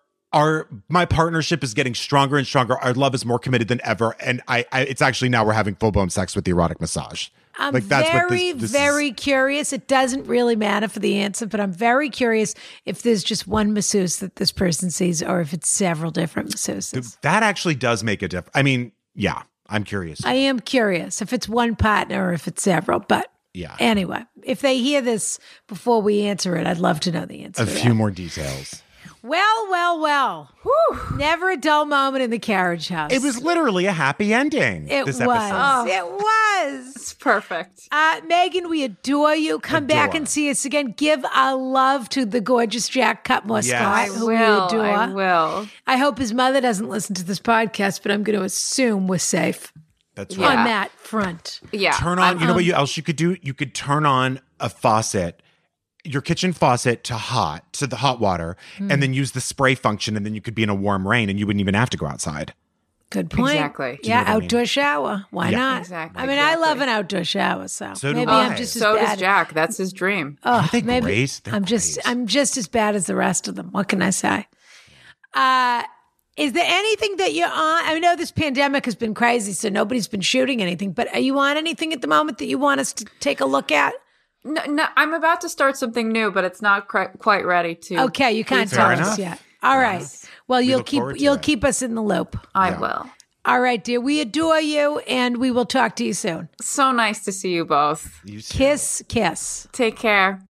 My partnership is getting stronger and stronger. Our love is more committed than ever. And it's actually now we're having full-blown sex with the erotic massage. I'm That's what very, this very is. curious. It doesn't really matter for the answer, but I'm very curious if there's just one masseuse that this person sees or if it's several different masseuses. That actually does make a difference. I mean, yeah, I'm curious. I am curious if it's one partner or if it's several. But Yeah. anyway, if they hear this before we answer it, I'd love to know the answer. A to few that. more details. Well. Whew. Never a dull moment in the carriage house. It was literally a happy ending. It this was. episode. It was. It's perfect. Megan, we adore you. Come back Adore. and see us again. Give our love to the gorgeous Jack Cutmore Yes. Scott, I who we will. adore. I will. I hope his mother doesn't listen to this podcast, but I'm going to assume we're safe That's Yeah. right. on that front. Yeah. Turn on, you know what else you could do? You could turn on a faucet your kitchen faucet to the hot water, and then use the spray function, and then you could be in a warm rain and you wouldn't even have to go outside. Good point. Exactly. Yeah, what I mean? outdoor shower. Why Yeah. not? Exactly. I mean, I love an outdoor shower, so So do maybe I. I'm just as So bad. does Jack. That's his dream. Aren't they maybe great? They're I'm great. just as bad as the rest of them. What can I say? Is there anything that you're on? I know this pandemic has been crazy, so nobody's been shooting anything. But are you on anything at the moment that you want us to take a look at? No, I'm about to start something new, but it's not quite ready to. Okay, you can't Fair tell enough. us yet. All right. Well, you'll look forward to you'll it. keep us in the loop. I will. All right, dear. We adore you, and we will talk to you soon. So nice to see you both. You too. Kiss, kiss. Take care.